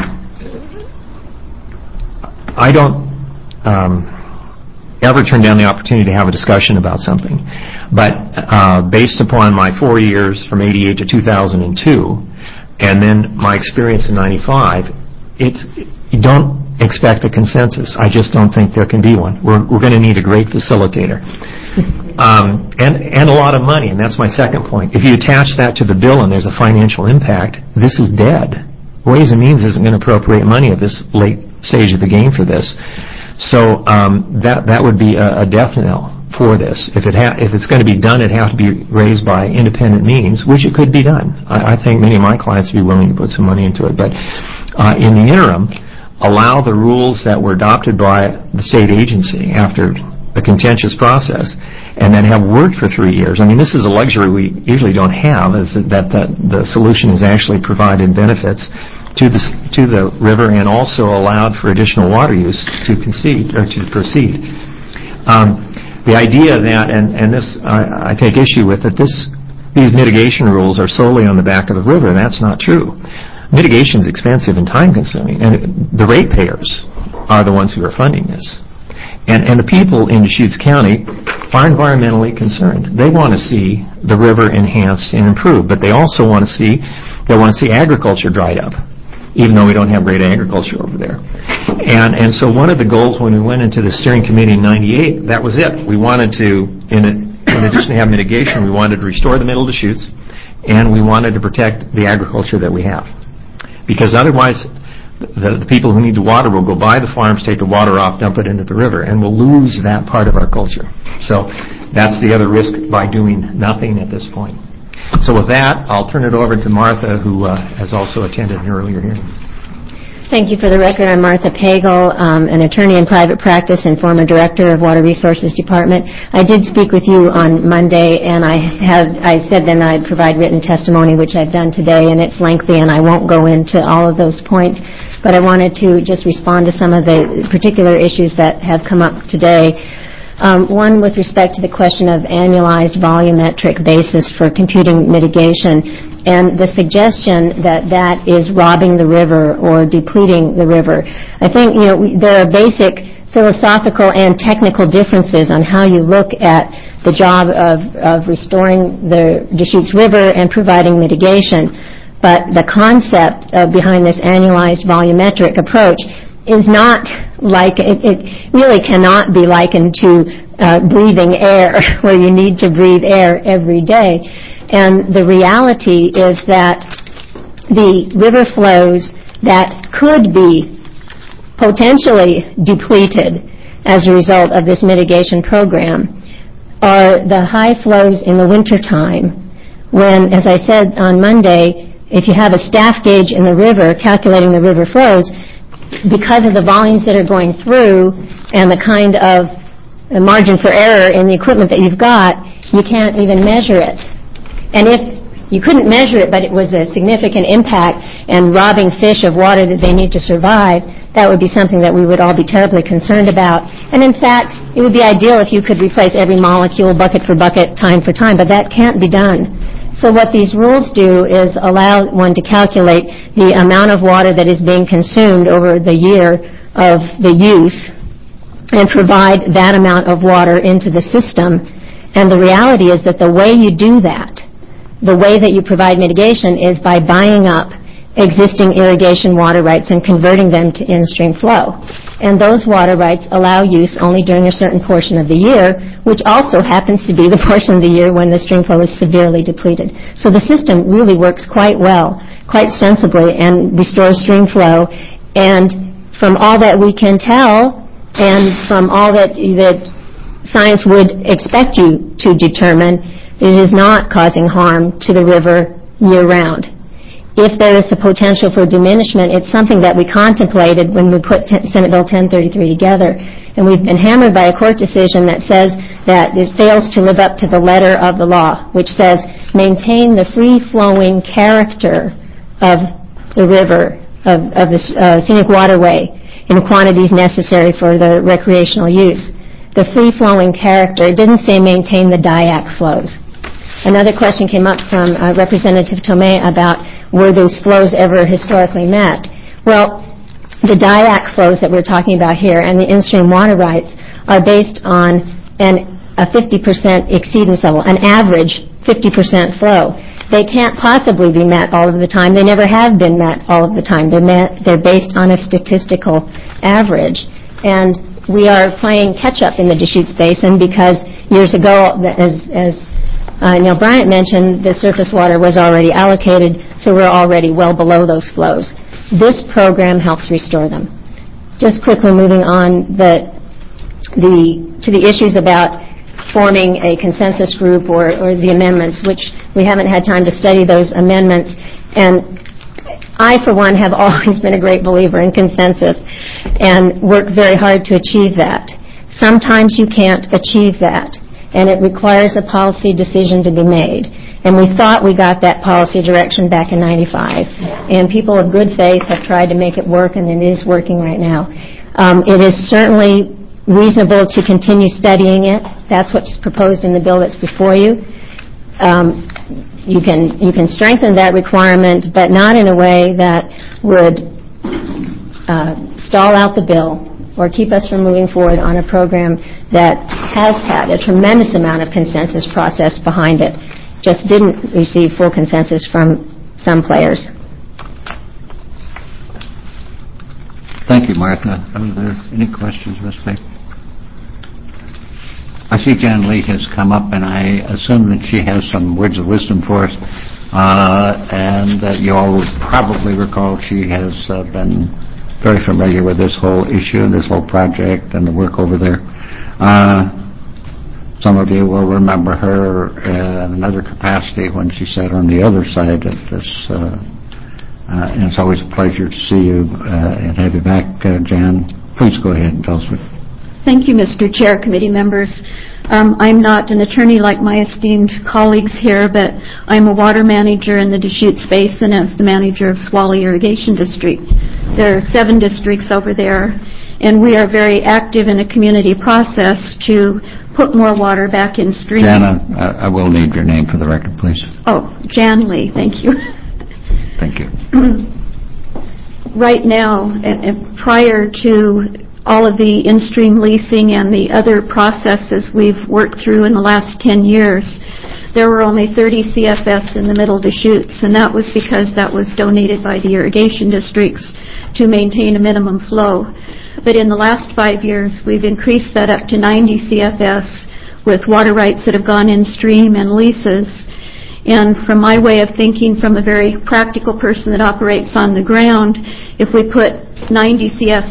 I don't um, ever turn down the opportunity to have a discussion about something. But uh, based upon my four years from eighty-eight to two thousand two, and then my experience in ninety-five, it's, you don't expect a consensus. I just don't think there can be one. We're, we're going to need a great facilitator. Um, and, and a lot of money, and that's my second point. If you attach that to the bill and there's a financial impact, this is dead. Ways and Means isn't going to appropriate money at this late stage of the game for this. So um, that, that would be a, a death knell for this. If, it ha- if it's going to be done, it has to be raised by independent means, which it could be done. I, I think many of my clients would be willing to put some money into it. But uh, in the interim, allow the rules that were adopted by the state agency after a contentious process and then have worked for three years. I mean, this is a luxury we usually don't have, is that the, the solution has actually provided benefits to the, to the river and also allowed for additional water use to concede or to proceed. Um, the idea that, and, and this I, I take issue with, that this these mitigation rules are solely on the back of the river, and that's not true. Mitigation is expensive and time-consuming, and it, the ratepayers are the ones who are funding this. And, and the people in Deschutes County are environmentally concerned. They want to see the river enhanced and improved, but they also want to see they want to see agriculture dried up, even though we don't have great agriculture over there. And and so one of the goals when we went into the steering committee in ninety-eight, that was it. We wanted to, in, a, in addition to have mitigation, we wanted to restore the middle Deschutes, and we wanted to protect the agriculture that we have. Because otherwise, the, the people who need the water will go buy the farms, take the water off, dump it into the river, and we'll lose that part of our culture. So that's the other risk by doing nothing at this point. So with that, I'll turn it over to Martha, who uh, has also attended an earlier hearing. Thank you. For the record, I'm Martha Pagel, um, an attorney in private practice and former director of Water Resources Department. I did speak with you on Monday, and I have I said then I'd provide written testimony, which I've done today, and it's lengthy, and I won't go into all of those points. But I wanted to just respond to some of the particular issues that have come up today. Um, one with respect to the question of annualized volumetric basis for computing mitigation, and the suggestion that that is robbing the river or depleting the river. I think, you know, we, there are basic philosophical and technical differences on how you look at the job of, of restoring the Deschutes River and providing mitigation. But the concept uh, behind this annualized volumetric approach is not like, it, it really cannot be likened to uh, breathing air, where you need to breathe air every day. And the reality is that the river flows that could be potentially depleted as a result of this mitigation program are the high flows in the wintertime when, as I said on Monday, if you have a staff gauge in the river calculating the river flows, because of the volumes that are going through and the kind of margin for error in the equipment that you've got, you can't even measure it. And if you couldn't measure it, but it was a significant impact and robbing fish of water that they need to survive, that would be something that we would all be terribly concerned about. And in fact, it would be ideal if you could replace every molecule bucket for bucket, time for time, but that can't be done. So what these rules do is allow one to calculate the amount of water that is being consumed over the year of the use and provide that amount of water into the system. And the reality is that the way you do that, the way that you provide mitigation is by buying up existing irrigation water rights and converting them to in-stream flow. And those water rights allow use only during a certain portion of the year, which also happens to be the portion of the year when the stream flow is severely depleted. So the system really works quite well, quite sensibly, and restores stream flow. And from all that we can tell, and from all that, that science would expect you to determine, it is not causing harm to the river year-round. If there is the potential for diminishment, it's something that we contemplated when we put Senate Bill ten thirty-three together. And we've been hammered by a court decision that says that it fails to live up to the letter of the law, which says maintain the free-flowing character of the river, of, of the uh, scenic waterway in quantities necessary for the recreational use. The free-flowing character, it didn't say maintain the D I A C flows. Another question came up from uh, Representative Tomei about were those flows ever historically met. Well, the D I A C flows that we're talking about here and the in-stream water rights are based on an, a fifty percent exceedance level, an average fifty percent flow. They can't possibly be met all of the time. They never have been met all of the time. They're, met, they're based on a statistical average. And we are playing catch-up in the Deschutes Basin because years ago, as, as uh, Neil Bryant mentioned, the surface water was already allocated, so we're already well below those flows. This program helps restore them. Just quickly moving on the, the, to the issues about forming a consensus group or, or the amendments, which we haven't had time to study those amendments. And I, for one, have always been a great believer in consensus and work very hard to achieve that. Sometimes you can't achieve that, and it requires a policy decision to be made. And we thought we got that policy direction back in ninety-five. And people of good faith have tried to make it work, and it is working right now. Um, it is certainly reasonable to continue studying it. That's what's proposed in the bill that's before you. Um, you can you can strengthen that requirement, but not in a way that would uh, stall out the bill or keep us from moving forward on a program that has had a tremendous amount of consensus process behind it, just didn't receive full consensus from some players. Thank you, Martha. Are there any questions, Miz Baker? I see Jan Lee has come up, and I assume that she has some words of wisdom for us. Uh, and uh, you all would probably recall she has uh, been very familiar with this whole issue, this whole project, and the work over there. Uh, some of you will remember her uh, in another capacity when she sat on the other side of this. Uh, uh, and it's always a pleasure to see you uh, and have you back, uh, Jan. Please go ahead and tell us what. Thank you, Mister Chair, committee members. Um, I'm not an attorney like my esteemed colleagues here, but I'm a water manager in the Deschutes Basin as the manager of Swallow Irrigation District. There are seven districts over there, and we are very active in a community process to put more water back in stream. Jana, I, I will need your name for the record, please. Oh, Jan Lee, thank you. Thank you. Right now, and, and prior to all of the in-stream leasing and the other processes we've worked through in the last ten years, there were only thirty C F S in the Middle Deschutes, and that was because that was donated by the irrigation districts to maintain a minimum flow. But in the last five years, we've increased that up to ninety C F S with water rights that have gone in stream and leases. And from my way of thinking, from a very practical person that operates on the ground, if we put ninety C F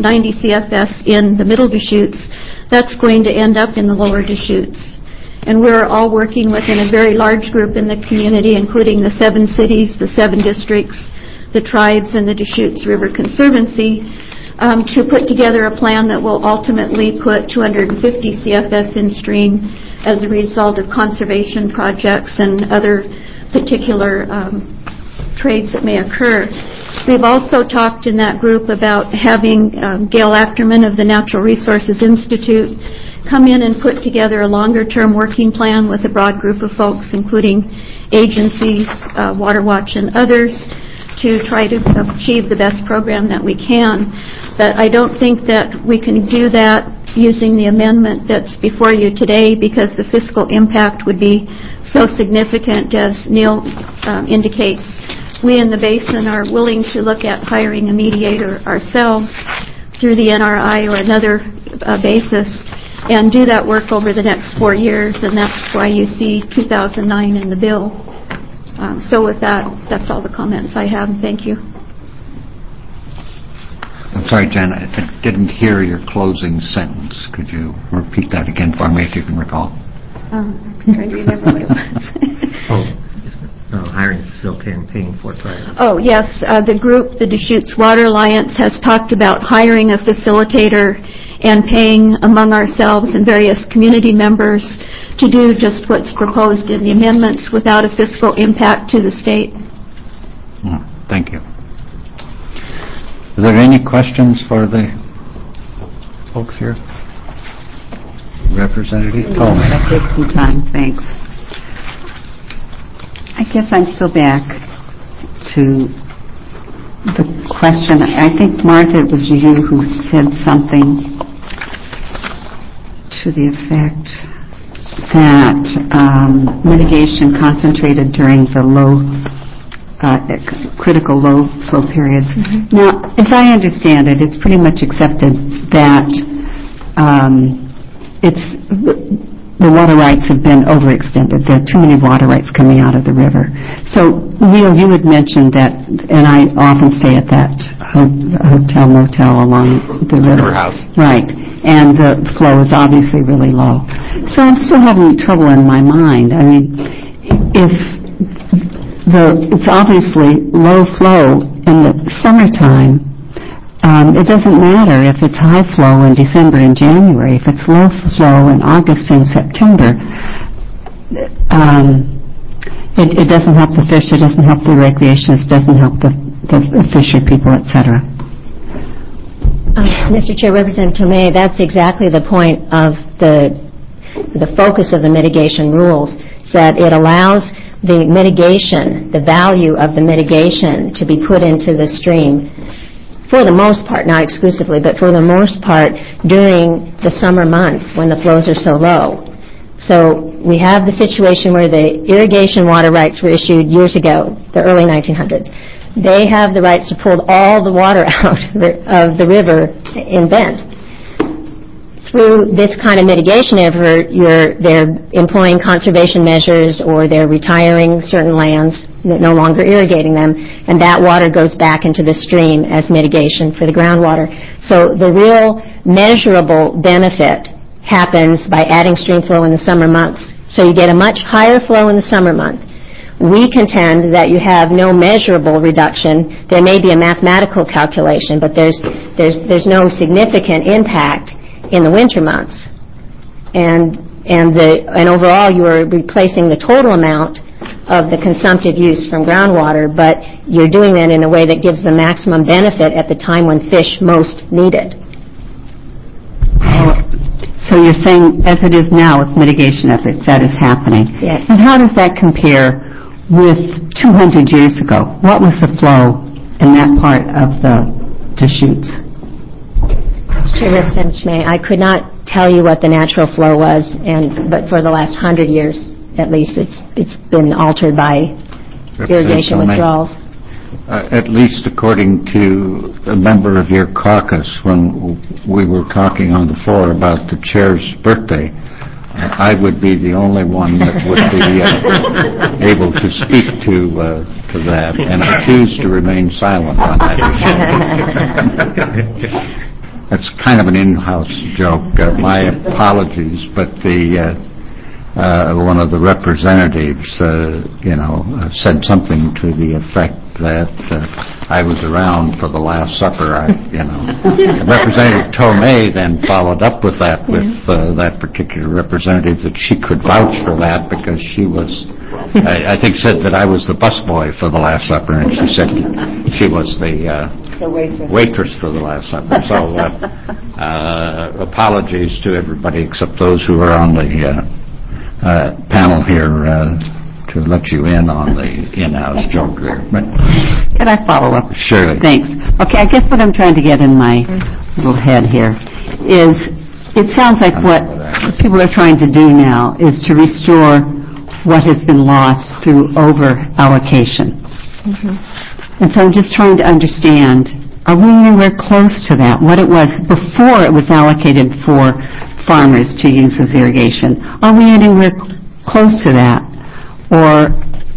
S in the Middle Deschutes, that's going to end up in the Lower Deschutes. And we're all working within a very large group in the community, including the seven cities, the seven districts, the tribes, and the Deschutes River Conservancy, um, to put together a plan that will ultimately put two hundred fifty C F S in stream as a result of conservation projects and other particular um, trades that may occur. We've also talked in that group about having um, Gail Achterman of the Natural Resources Institute come in and put together a longer-term working plan with a broad group of folks, including agencies, uh, Water Watch, and others, to try to achieve the best program that we can. But I don't think that we can do that using the amendment that's before you today, because the fiscal impact would be so significant, as Neil um, indicates. We in the basin are willing to look at hiring a mediator ourselves through the N R I or another uh, basis and do that work over the next four years, and that's why you see two thousand nine in the bill. Um, so with that, that's all the comments I have. Thank you. I'm sorry, Jen, I didn't hear your closing sentence. Could you repeat that again for me, if you can recall? Um, I'm trying to remember what it was. Oh, no, hiring facilitator and paying for it, right? Oh, yes. Uh, the group, the Deschutes Water Alliance, has talked about hiring a facilitator and paying among ourselves and various community members to do just what's proposed in the amendments without a fiscal impact to the state. Hmm, thank you. Are there any questions for the folks here? Representative Coleman. I'll take some time, thanks. I guess I'm still back to the question. I think, Martha, it was you who said something to the effect that um, mitigation concentrated during the low, uh, critical low flow periods. Mm-hmm. Now, as I understand it, it's pretty much accepted that um, it's the water rights have been overextended. There are too many water rights coming out of the river. So, Neil, you had mentioned that, and I often stay at that ho- hotel motel along the river. River House. Right. And the flow is obviously really low. So I'm still having trouble in my mind. I mean, if the it's obviously low flow in the summertime, um, it doesn't matter if it's high flow in December and January. If it's low flow in August and September, um, it, it doesn't help the fish, it doesn't help the recreationists, it doesn't help the, the fisher people, et cetera. Uh, Mister Chair, Representative Tomei, that's exactly the point of the the focus of the mitigation rules, is that it allows the mitigation, the value of the mitigation, to be put into the stream for the most part, not exclusively, but for the most part during the summer months when the flows are so low. So we have the situation where the irrigation water rights were issued years ago, the early nineteen hundreds. They have the rights to pull all the water out of the river in Bend. Through this kind of mitigation effort, you're, they're employing conservation measures, or they're retiring certain lands, no longer irrigating them, and that water goes back into the stream as mitigation for the groundwater. So the real measurable benefit happens by adding stream flow in the summer months. So you get a much higher flow in the summer month. We contend that you have no measurable reduction. There may be a mathematical calculation, but there's there's there's no significant impact in the winter months. And and the and overall, you are replacing the total amount of the consumptive use from groundwater, but you're doing that in a way that gives the maximum benefit at the time when fish most need it. So you're saying, as it is now with mitigation efforts, that is happening. Yes. And how does that compare with two hundred years ago? What was the flow in that part of the Deschutes? Chair Representative Tomei, I could not tell you what the natural flow was, and but for the last hundred years, at least, it's it's been altered by irrigation withdrawals. Uh, at least according to a member of your caucus, when we were talking on the floor about the chair's birthday, uh, I would be the only one that would be uh, able to speak to uh, to that, and I choose to remain silent on that issue. That's kind of an in-house joke. Uh, my apologies, but the uh, uh, one of the representatives, uh, you know, uh, said something to the effect that uh, I was around for the Last Supper. I, you know, Representative Tomei then followed up with that with uh, that particular representative that she could vouch for that because she was, I, I think, said that I was the busboy for the Last Supper, and she said she was the uh, The waitress. waitress for the Last Supper. So uh, uh, apologies to everybody except those who are on the uh, uh, panel here uh, to let you in on the in-house joke there. But Can I follow up? surely. Thanks. Okay, I guess what I'm trying to get in my little head here is, it sounds like what people are trying to do now is to restore what has been lost through over-allocation. And so I'm just trying to understand, are we anywhere close to that, what it was before it was allocated for farmers to use as irrigation? Are we anywhere close to that? Or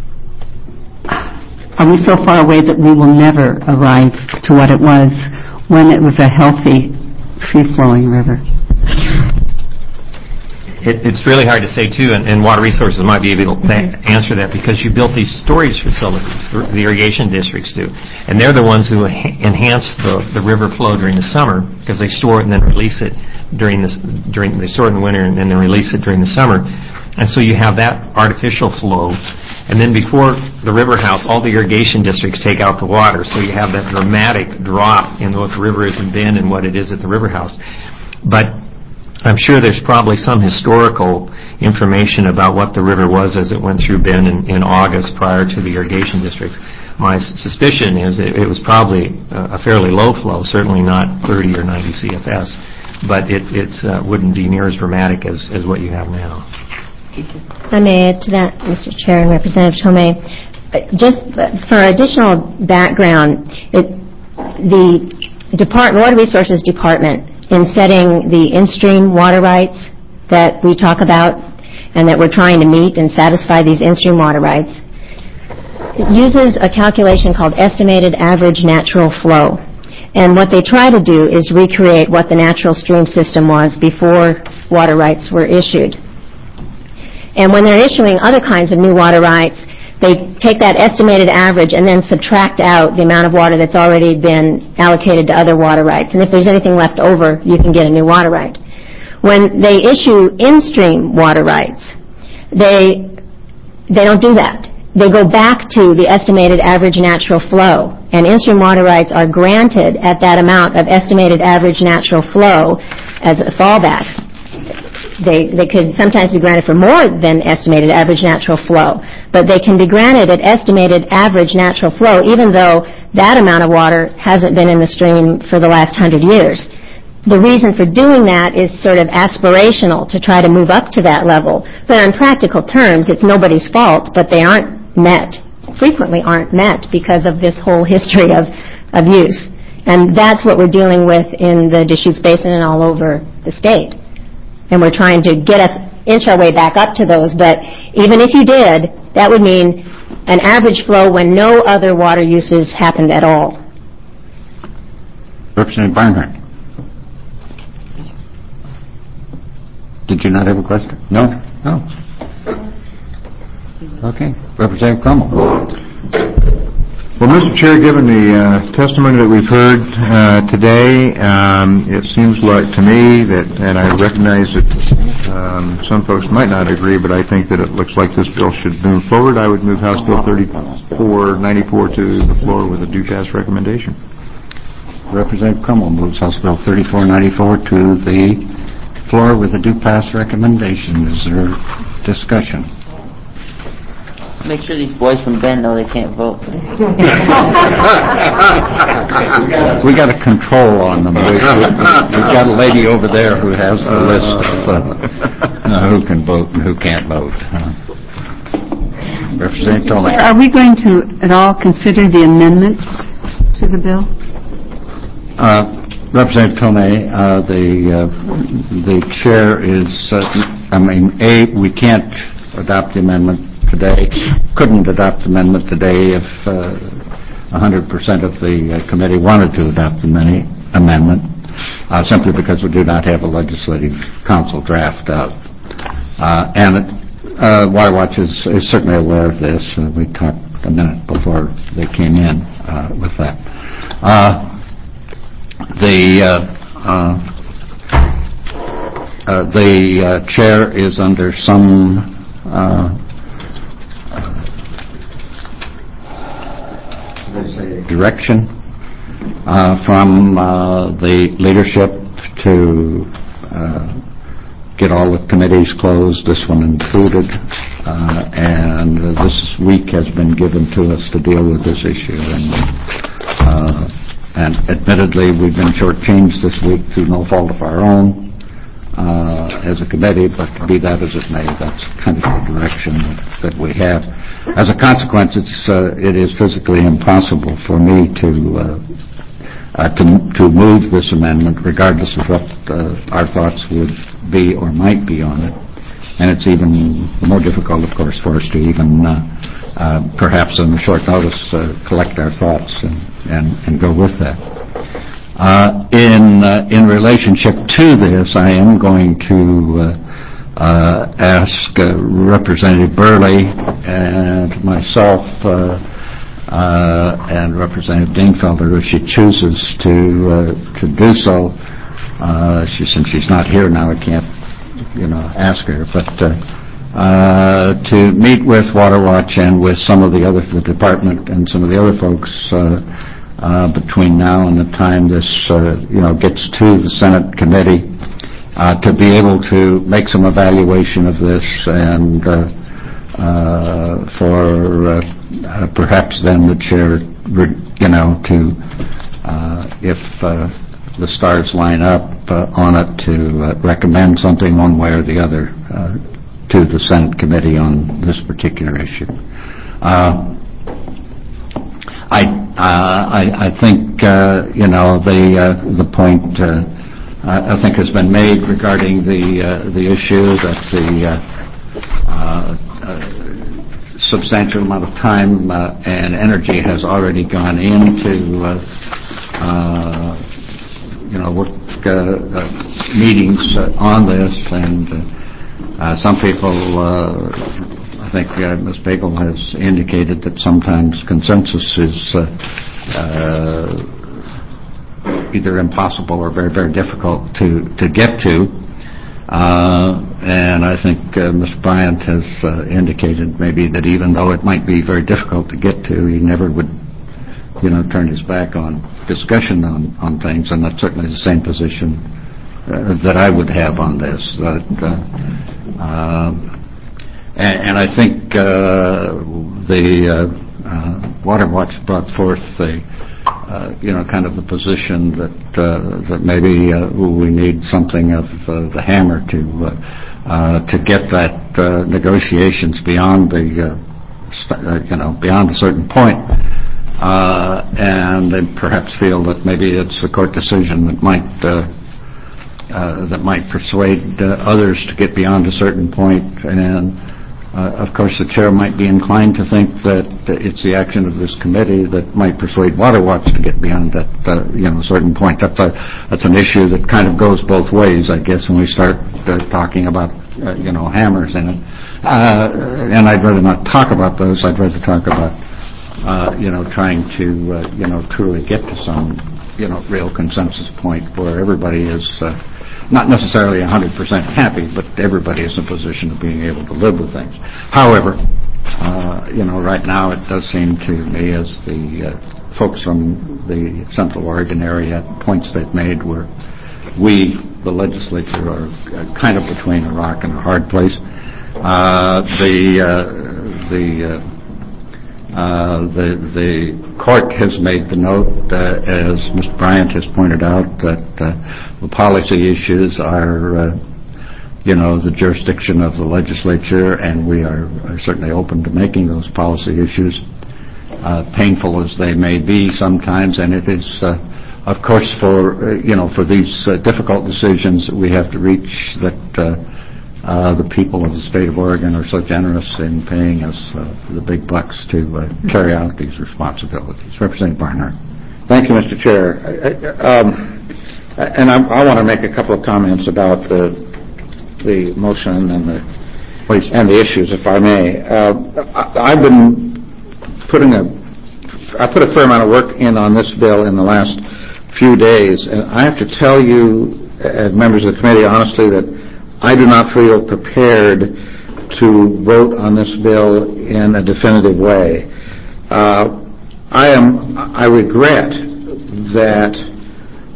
are we so far away that we will never arrive to what it was when it was a healthy, free-flowing river? It, it's really hard to say, too, and, and Water Resources might be able to answer that, because you built these storage facilities, the, the irrigation districts do, and they're the ones who ha- enhance the, the river flow during the summer, because they store it and then release it during the, during, they store it in the winter and then release it during the summer. And so you have that artificial flow. And then before the river house, all the irrigation districts take out the water, so you have that dramatic drop in what the river is in Bend and what it is at the river house. But I'm sure there's probably some historical information about what the river was as it went through Bend in, in August prior to the irrigation districts. My s- suspicion is it, it was probably uh, a fairly low flow, certainly not thirty or ninety C F S, but it it's, uh, wouldn't be near as dramatic as, as what you have now. I may add to that, Mister Chair and Representative Tomei. Uh, Just for additional background, it, the Depart- Water Resources Department, in setting the in-stream water rights that we talk about and that we're trying to meet and satisfy these in-stream water rights, it uses a calculation called estimated average natural flow. And what they try to do is recreate what the natural stream system was before water rights were issued. And when they're issuing other kinds of new water rights, they take that estimated average and then subtract out the amount of water that's already been allocated to other water rights. And if there's anything left over, you can get a new water right. When they issue in-stream water rights, they they don't do that. They go back to the estimated average natural flow. And in-stream water rights are granted at that amount of estimated average natural flow as a fallback. They, they could sometimes be granted for more than estimated average natural flow, but they can be granted at estimated average natural flow even though that amount of water hasn't been in the stream for the last hundred years. The reason for doing that is sort of aspirational to try to move up to that level, but on practical terms it's nobody's fault, but they aren't met, frequently aren't met because of this whole history of, of use. And that's what we're dealing with in the Deschutes Basin and all over the state. And we're trying to get us, inch our way back up to those. But even if you did, that would mean an average flow when no other water uses happened at all. Representative Barnhart. Did you not have a question? No? No. Okay. Representative Crummell. Well, Mister Chair, given the uh, testimony that we've heard uh, today, um, it seems like to me that, and I recognize that um, some folks might not agree, but I think that it looks like this bill should move forward. I would move House Bill thirty-four ninety-four to the floor with a due pass recommendation. Representative Crummell moves House Bill thirty-four ninety-four to the floor with a due pass recommendation. Is there discussion? Make sure these boys from Bend know they can't vote. We got a control on them. We, we, we've got a lady over there who has the list of uh, uh, who can vote and who can't vote. Uh, Representative Tomei. Are we going to at all consider the amendments to the bill? Uh, Representative Tomei, uh, the uh, the chair is. Uh, I mean, a we can't adopt the amendment today. Couldn't adopt the amendment today if uh, one hundred percent of the uh, committee wanted to adopt the many amendment, uh, simply because we do not have a legislative council draft out. Uh, and uh, Water Watch is, is certainly aware of this. Uh, we talked a minute before they came in uh, with that. Uh, the uh, uh, uh, the uh, chair is under some uh, direction uh, from uh, the leadership to uh, get all the committees closed, this one included, uh, and this week has been given to us to deal with this issue. And, uh, and admittedly, we've been shortchanged this week through no fault of our own uh, as a committee, but be that as it may, that's kind of the direction that we have. As a consequence, it's, uh, it is physically impossible for me to uh, Uh, to, to move this amendment, regardless of what uh, our thoughts would be or might be on it. And it's even more difficult, of course, for us to even, uh, uh, perhaps on a short notice, uh, collect our thoughts and, and, and go with that. Uh, in, uh, in relationship to this, I am going to uh, uh, ask uh, Representative Burley and myself uh, Uh, and Representative Dingfelder, if she chooses to uh, to do so. Uh, she, since she's not here now, I can't, you know, ask her. But uh, uh, to meet with Water Watch and with some of the other the department and some of the other folks uh, uh, between now and the time this uh, you know gets to the Senate committee, uh, to be able to make some evaluation of this and uh, uh, for. Uh, Uh, perhaps then the chair, you know, to, uh, if uh, the stars line up uh, on it, to uh, recommend something one way or the other uh, to the Senate committee on this particular issue. Uh, I, uh, I, I think, uh, you know, the uh, the point uh, I think has been made regarding the uh, the issue that the uh, uh, uh, substantial amount of time uh, and energy has already gone into uh, uh, you know work uh, uh, meetings uh, on this, and uh, uh, some people uh, I think uh, Miz Bagel has indicated that sometimes consensus is uh, uh, either impossible or very very difficult to to get to. Uh, and I think uh, Mister Bryant has uh, indicated maybe that even though it might be very difficult to get to, he never would, you know, turn his back on discussion on, on things, and that's certainly the same position uh, that I would have on this. That, uh, uh, and, and I think uh, the uh, uh, Water Watch brought forth the Uh, you know, kind of the position that uh, that maybe uh, we need something of uh, the hammer to uh, uh, to get that uh, negotiations beyond the uh, st- uh, you know beyond a certain point, uh, and they perhaps feel that maybe it's a court decision that might uh, uh, that might persuade uh, others to get beyond a certain point, and. Uh, of course, the chair might be inclined to think that uh, it's the action of this committee that might persuade Water Watch to get beyond that, uh, you know, certain point. That's a that's an issue that kind of goes both ways, I guess, when we start uh, talking about, uh, you know, hammers in it. Uh, and I'd rather not talk about those. I'd rather talk about, uh, you know, trying to, uh, you know, truly get to some, you know, real consensus point where everybody is. Uh, Not necessarily one hundred percent happy, but everybody is in a position of being able to live with things. However, uh, you know, right now it does seem to me, as the uh, folks from the Central Oregon area, points they've made where we, the legislature, are kind of between a rock and a hard place. Uh, the uh, the uh, Uh, the the court has made the note, uh, as Mister Bryant has pointed out, that uh, the policy issues are, uh, you know, the jurisdiction of the legislature, and we are, are certainly open to making those policy issues, uh, painful as they may be sometimes. And it is, uh, of course, for uh, you know, for these uh, difficult decisions that we have to reach, that. Uh, Uh, the people of the state of Oregon are so generous in paying us uh, the big bucks to uh, carry out these responsibilities. Representative Barnhart. Thank you, Mister Chair. I, I, um, and I, I want to make a couple of comments about the the motion and the Please. and the issues, if I may. Uh, I, I've been putting a I put a fair amount of work in on this bill in the last few days, and I have to tell you, as members of the committee, honestly, that I do not feel prepared to vote on this bill in a definitive way. Uh, I am. I regret that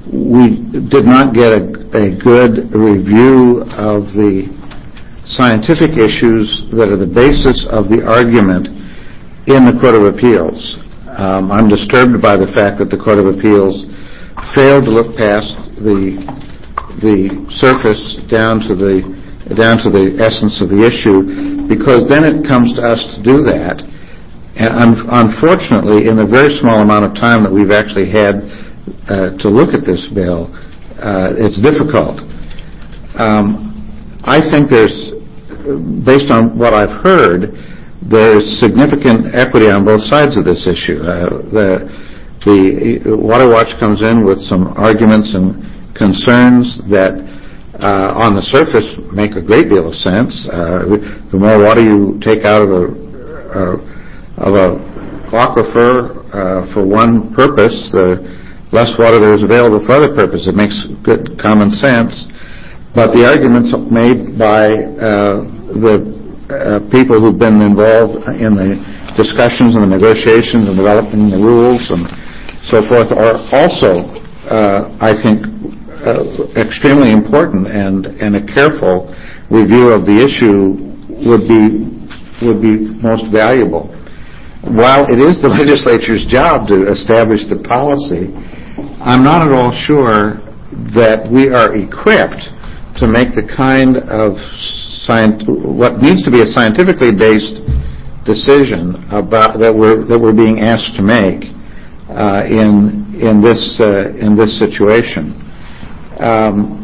we did not get a, a good review of the scientific issues that are the basis of the argument in the Court of Appeals. Um, I'm disturbed by the fact that the Court of Appeals failed to look past the the surface down to the down to the essence of the issue, because then it comes to us to do that. And un- unfortunately, in the very small amount of time that we've actually had uh, to look at this bill, uh, it's difficult. Um, I think there's, based on what I've heard, there's significant equity on both sides of this issue. Uh, the, the Water Watch comes in with some arguments and concerns that uh, on the surface make a great deal of sense. Uh, the more water you take out of a, uh, of a aquifer uh, for one purpose, the less water there is available for other purposes. It makes good common sense. But the arguments made by uh, the Uh, people who've been involved in the discussions and the negotiations and developing the rules and so forth are also, uh, I think, uh, extremely important, and, and a careful review of the issue would be would be most valuable. While it is the legislature's job to establish the policy, I'm not at all sure that we are equipped to make the kind of what needs to be a scientifically based decision about that we're that we're being asked to make uh, in in this uh, in this situation, um,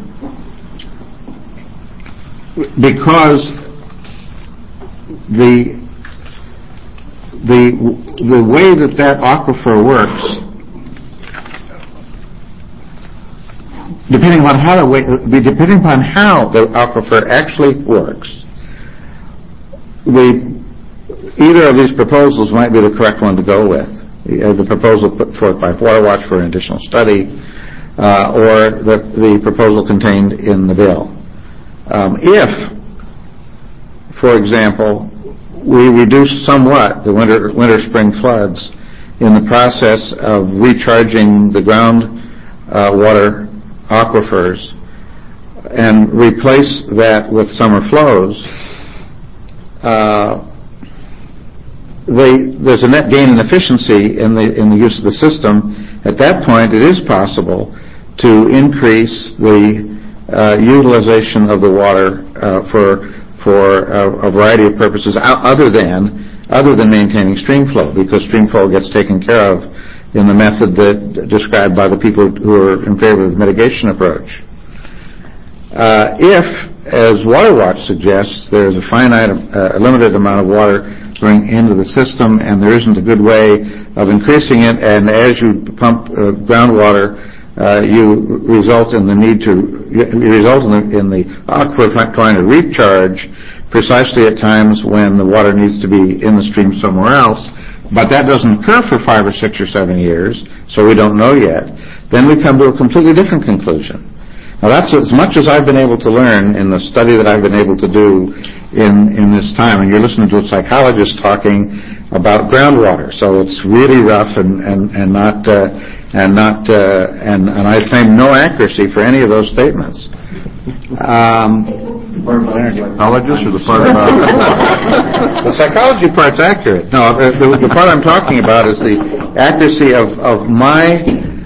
because the the the way that that aquifer works, depending on how the way, depending upon how the aquifer actually works, the either of these proposals might be the correct one to go with. Uh, the proposal put forth by Water Watch for an additional study, uh, or the, the proposal contained in the bill. Um, if, for example, we reduce somewhat the winter winter spring floods in the process of recharging the ground uh, water aquifers and replace that with summer flows, uh, they, there's a net gain in efficiency in the in the use of the system. At that point, it is possible to increase the uh, utilization of the water uh, for for a, a variety of purposes other than other than maintaining stream flow, because stream flow gets taken care of in the method that described by the people who are in favor of the mitigation approach. Uh, if, as Water Watch suggests, there is a finite, uh, a limited amount of water going into the system, and there isn't a good way of increasing it, and as you pump uh, groundwater, uh, you result in the need to you result in the, in the aquifer trying to recharge precisely at times when the water needs to be in the stream somewhere else. But that doesn't occur for five or six or seven years, so we don't know yet. Then we come to a completely different conclusion. Now, that's as much as I've been able to learn in the study that I've been able to do in, in this time. And you're listening to a psychologist talking about groundwater, so it's really rough and, and, and not uh, and not uh, and, and I claim no accuracy for any of those statements. Um, psychologist or the part about the psychology part's accurate. No, the, the, the part I'm talking about is the accuracy of of my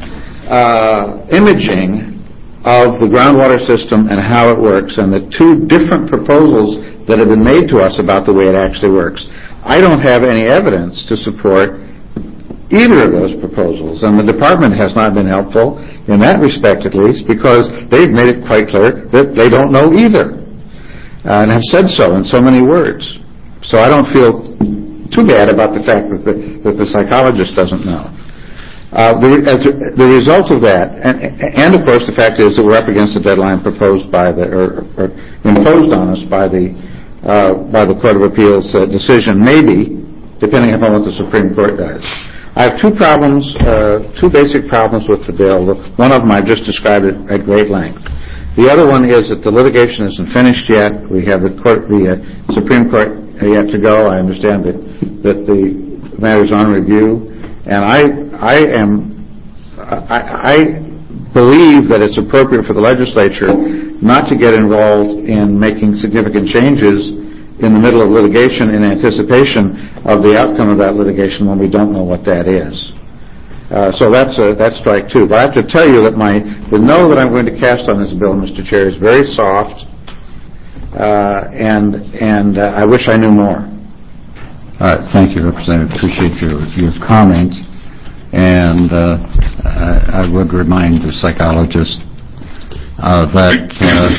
uh, imaging of the groundwater system and how it works, and the two different proposals that have been made to us about the way it actually works. I don't have any evidence to support either of those proposals, and the department has not been helpful in that respect, at least, because they've made it quite clear that they don't know either, uh, and have said so in so many words. So I don't feel too bad about the fact that the, that the psychologist doesn't know. Uh, the, as the result of that, and, and of course the fact is that we're up against the deadline proposed by the, or, or imposed on us by the, uh, by the Court of Appeals uh, decision, maybe, depending upon what the Supreme Court does. I have two problems, uh, two basic problems with the bill. One of them I just described at, at great length. The other one is that the litigation isn't finished yet. We have the, court, the uh, Supreme Court yet to go. I understand that, that the matter's on review. And I, I am, I, I believe that it's appropriate for the legislature not to get involved in making significant changes in the middle of litigation in anticipation of the outcome of that litigation when we don't know what that is. Uh, so that's a, that's strike two. But I have to tell you that my the no that I'm going to cast on this bill, Mister Chair, is very soft, uh, and and uh, I wish I knew more. Uh, thank you, Representative. Appreciate your your comments. And uh, I, I would remind the psychologist uh, that uh,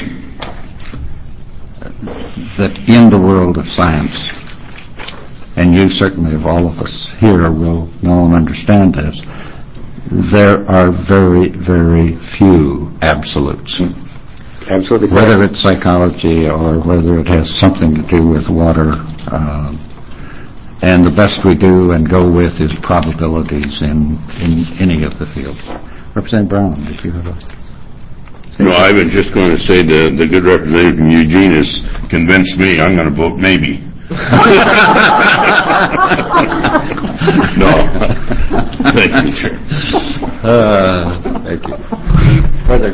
that in the world of science, and you certainly of all of us here will know and understand this, there are very, very few absolutes. Absolutely. Whether it's psychology or whether it has something to do with water. Uh, And the best we do and go with is probabilities in, in any of the fields. Representative Brown, if you have a... No, I was just going to say the, the good representative from Eugene has convinced me I'm going to vote maybe. No. Thank you, Chair. Uh, thank you. Further.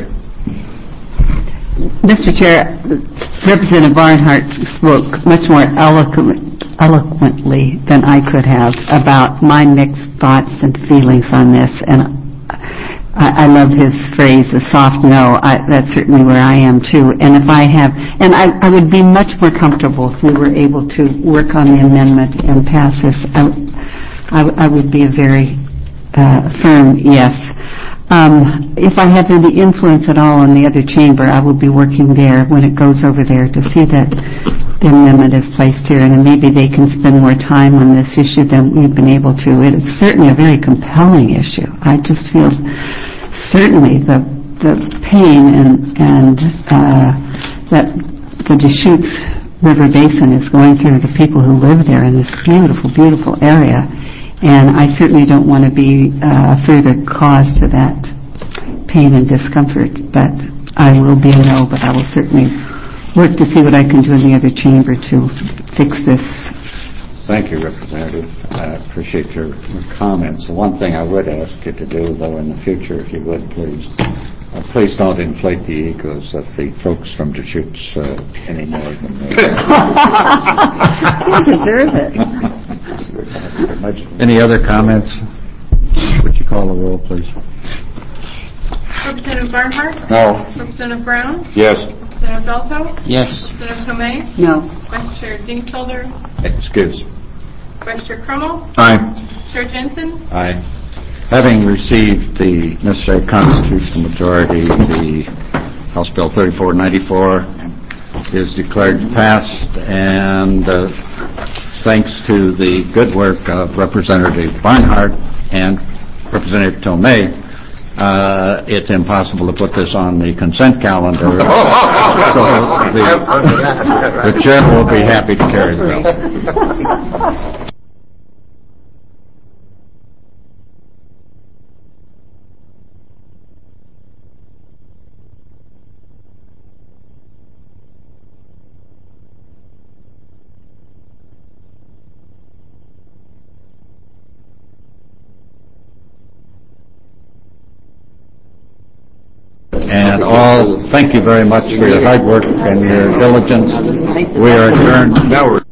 Mister Chair, Representative Barnhart spoke much more eloquent, eloquently than I could have about my mixed thoughts and feelings on this, and I, I love his phrase, a soft no. I, that's certainly where I am too. And if I have, and I, I would be much more comfortable if we were able to work on the amendment and pass this. I, I, I would be a very uh, firm yes. Um, if I have any influence at all on the other chamber, I will be working there when it goes over there to see that the amendment is placed here, and then maybe they can spend more time on this issue than we've been able to. It is certainly a very compelling issue. I just feel certainly the the pain and and uh, that the Deschutes River Basin is going through the people who live there in this beautiful, beautiful area. And I certainly don't want to be uh, further cause to that pain and discomfort, but I will be a no, but I will certainly work to see what I can do in the other chamber to fix this. Thank you, Representative. I appreciate your, your comments. The one thing I would ask you to do, though, in the future, if you would, please, uh, please don't inflate the egos of the folks from Deschutes uh, any more than they You deserve it. Any other comments? Would you call the roll, please? Representative Barnhart? No. Representative Brown? Yes. Representative Belto? Yes. Representative Tomei? No. Vice Chair Dingfelder? Excuse. Vice Chair Crummell? Aye. Chair Jensen? Aye. Having received the necessary constitutional majority, the House Bill thirty-four ninety-four is declared passed, and uh, thanks to the good work of Representative Barnhart and Representative Tomei, uh, it's impossible to put this on the consent calendar. So the, the chair will be happy to carry the bill. And all, thank you very much for your hard work and your diligence. We are adjourned. Now we're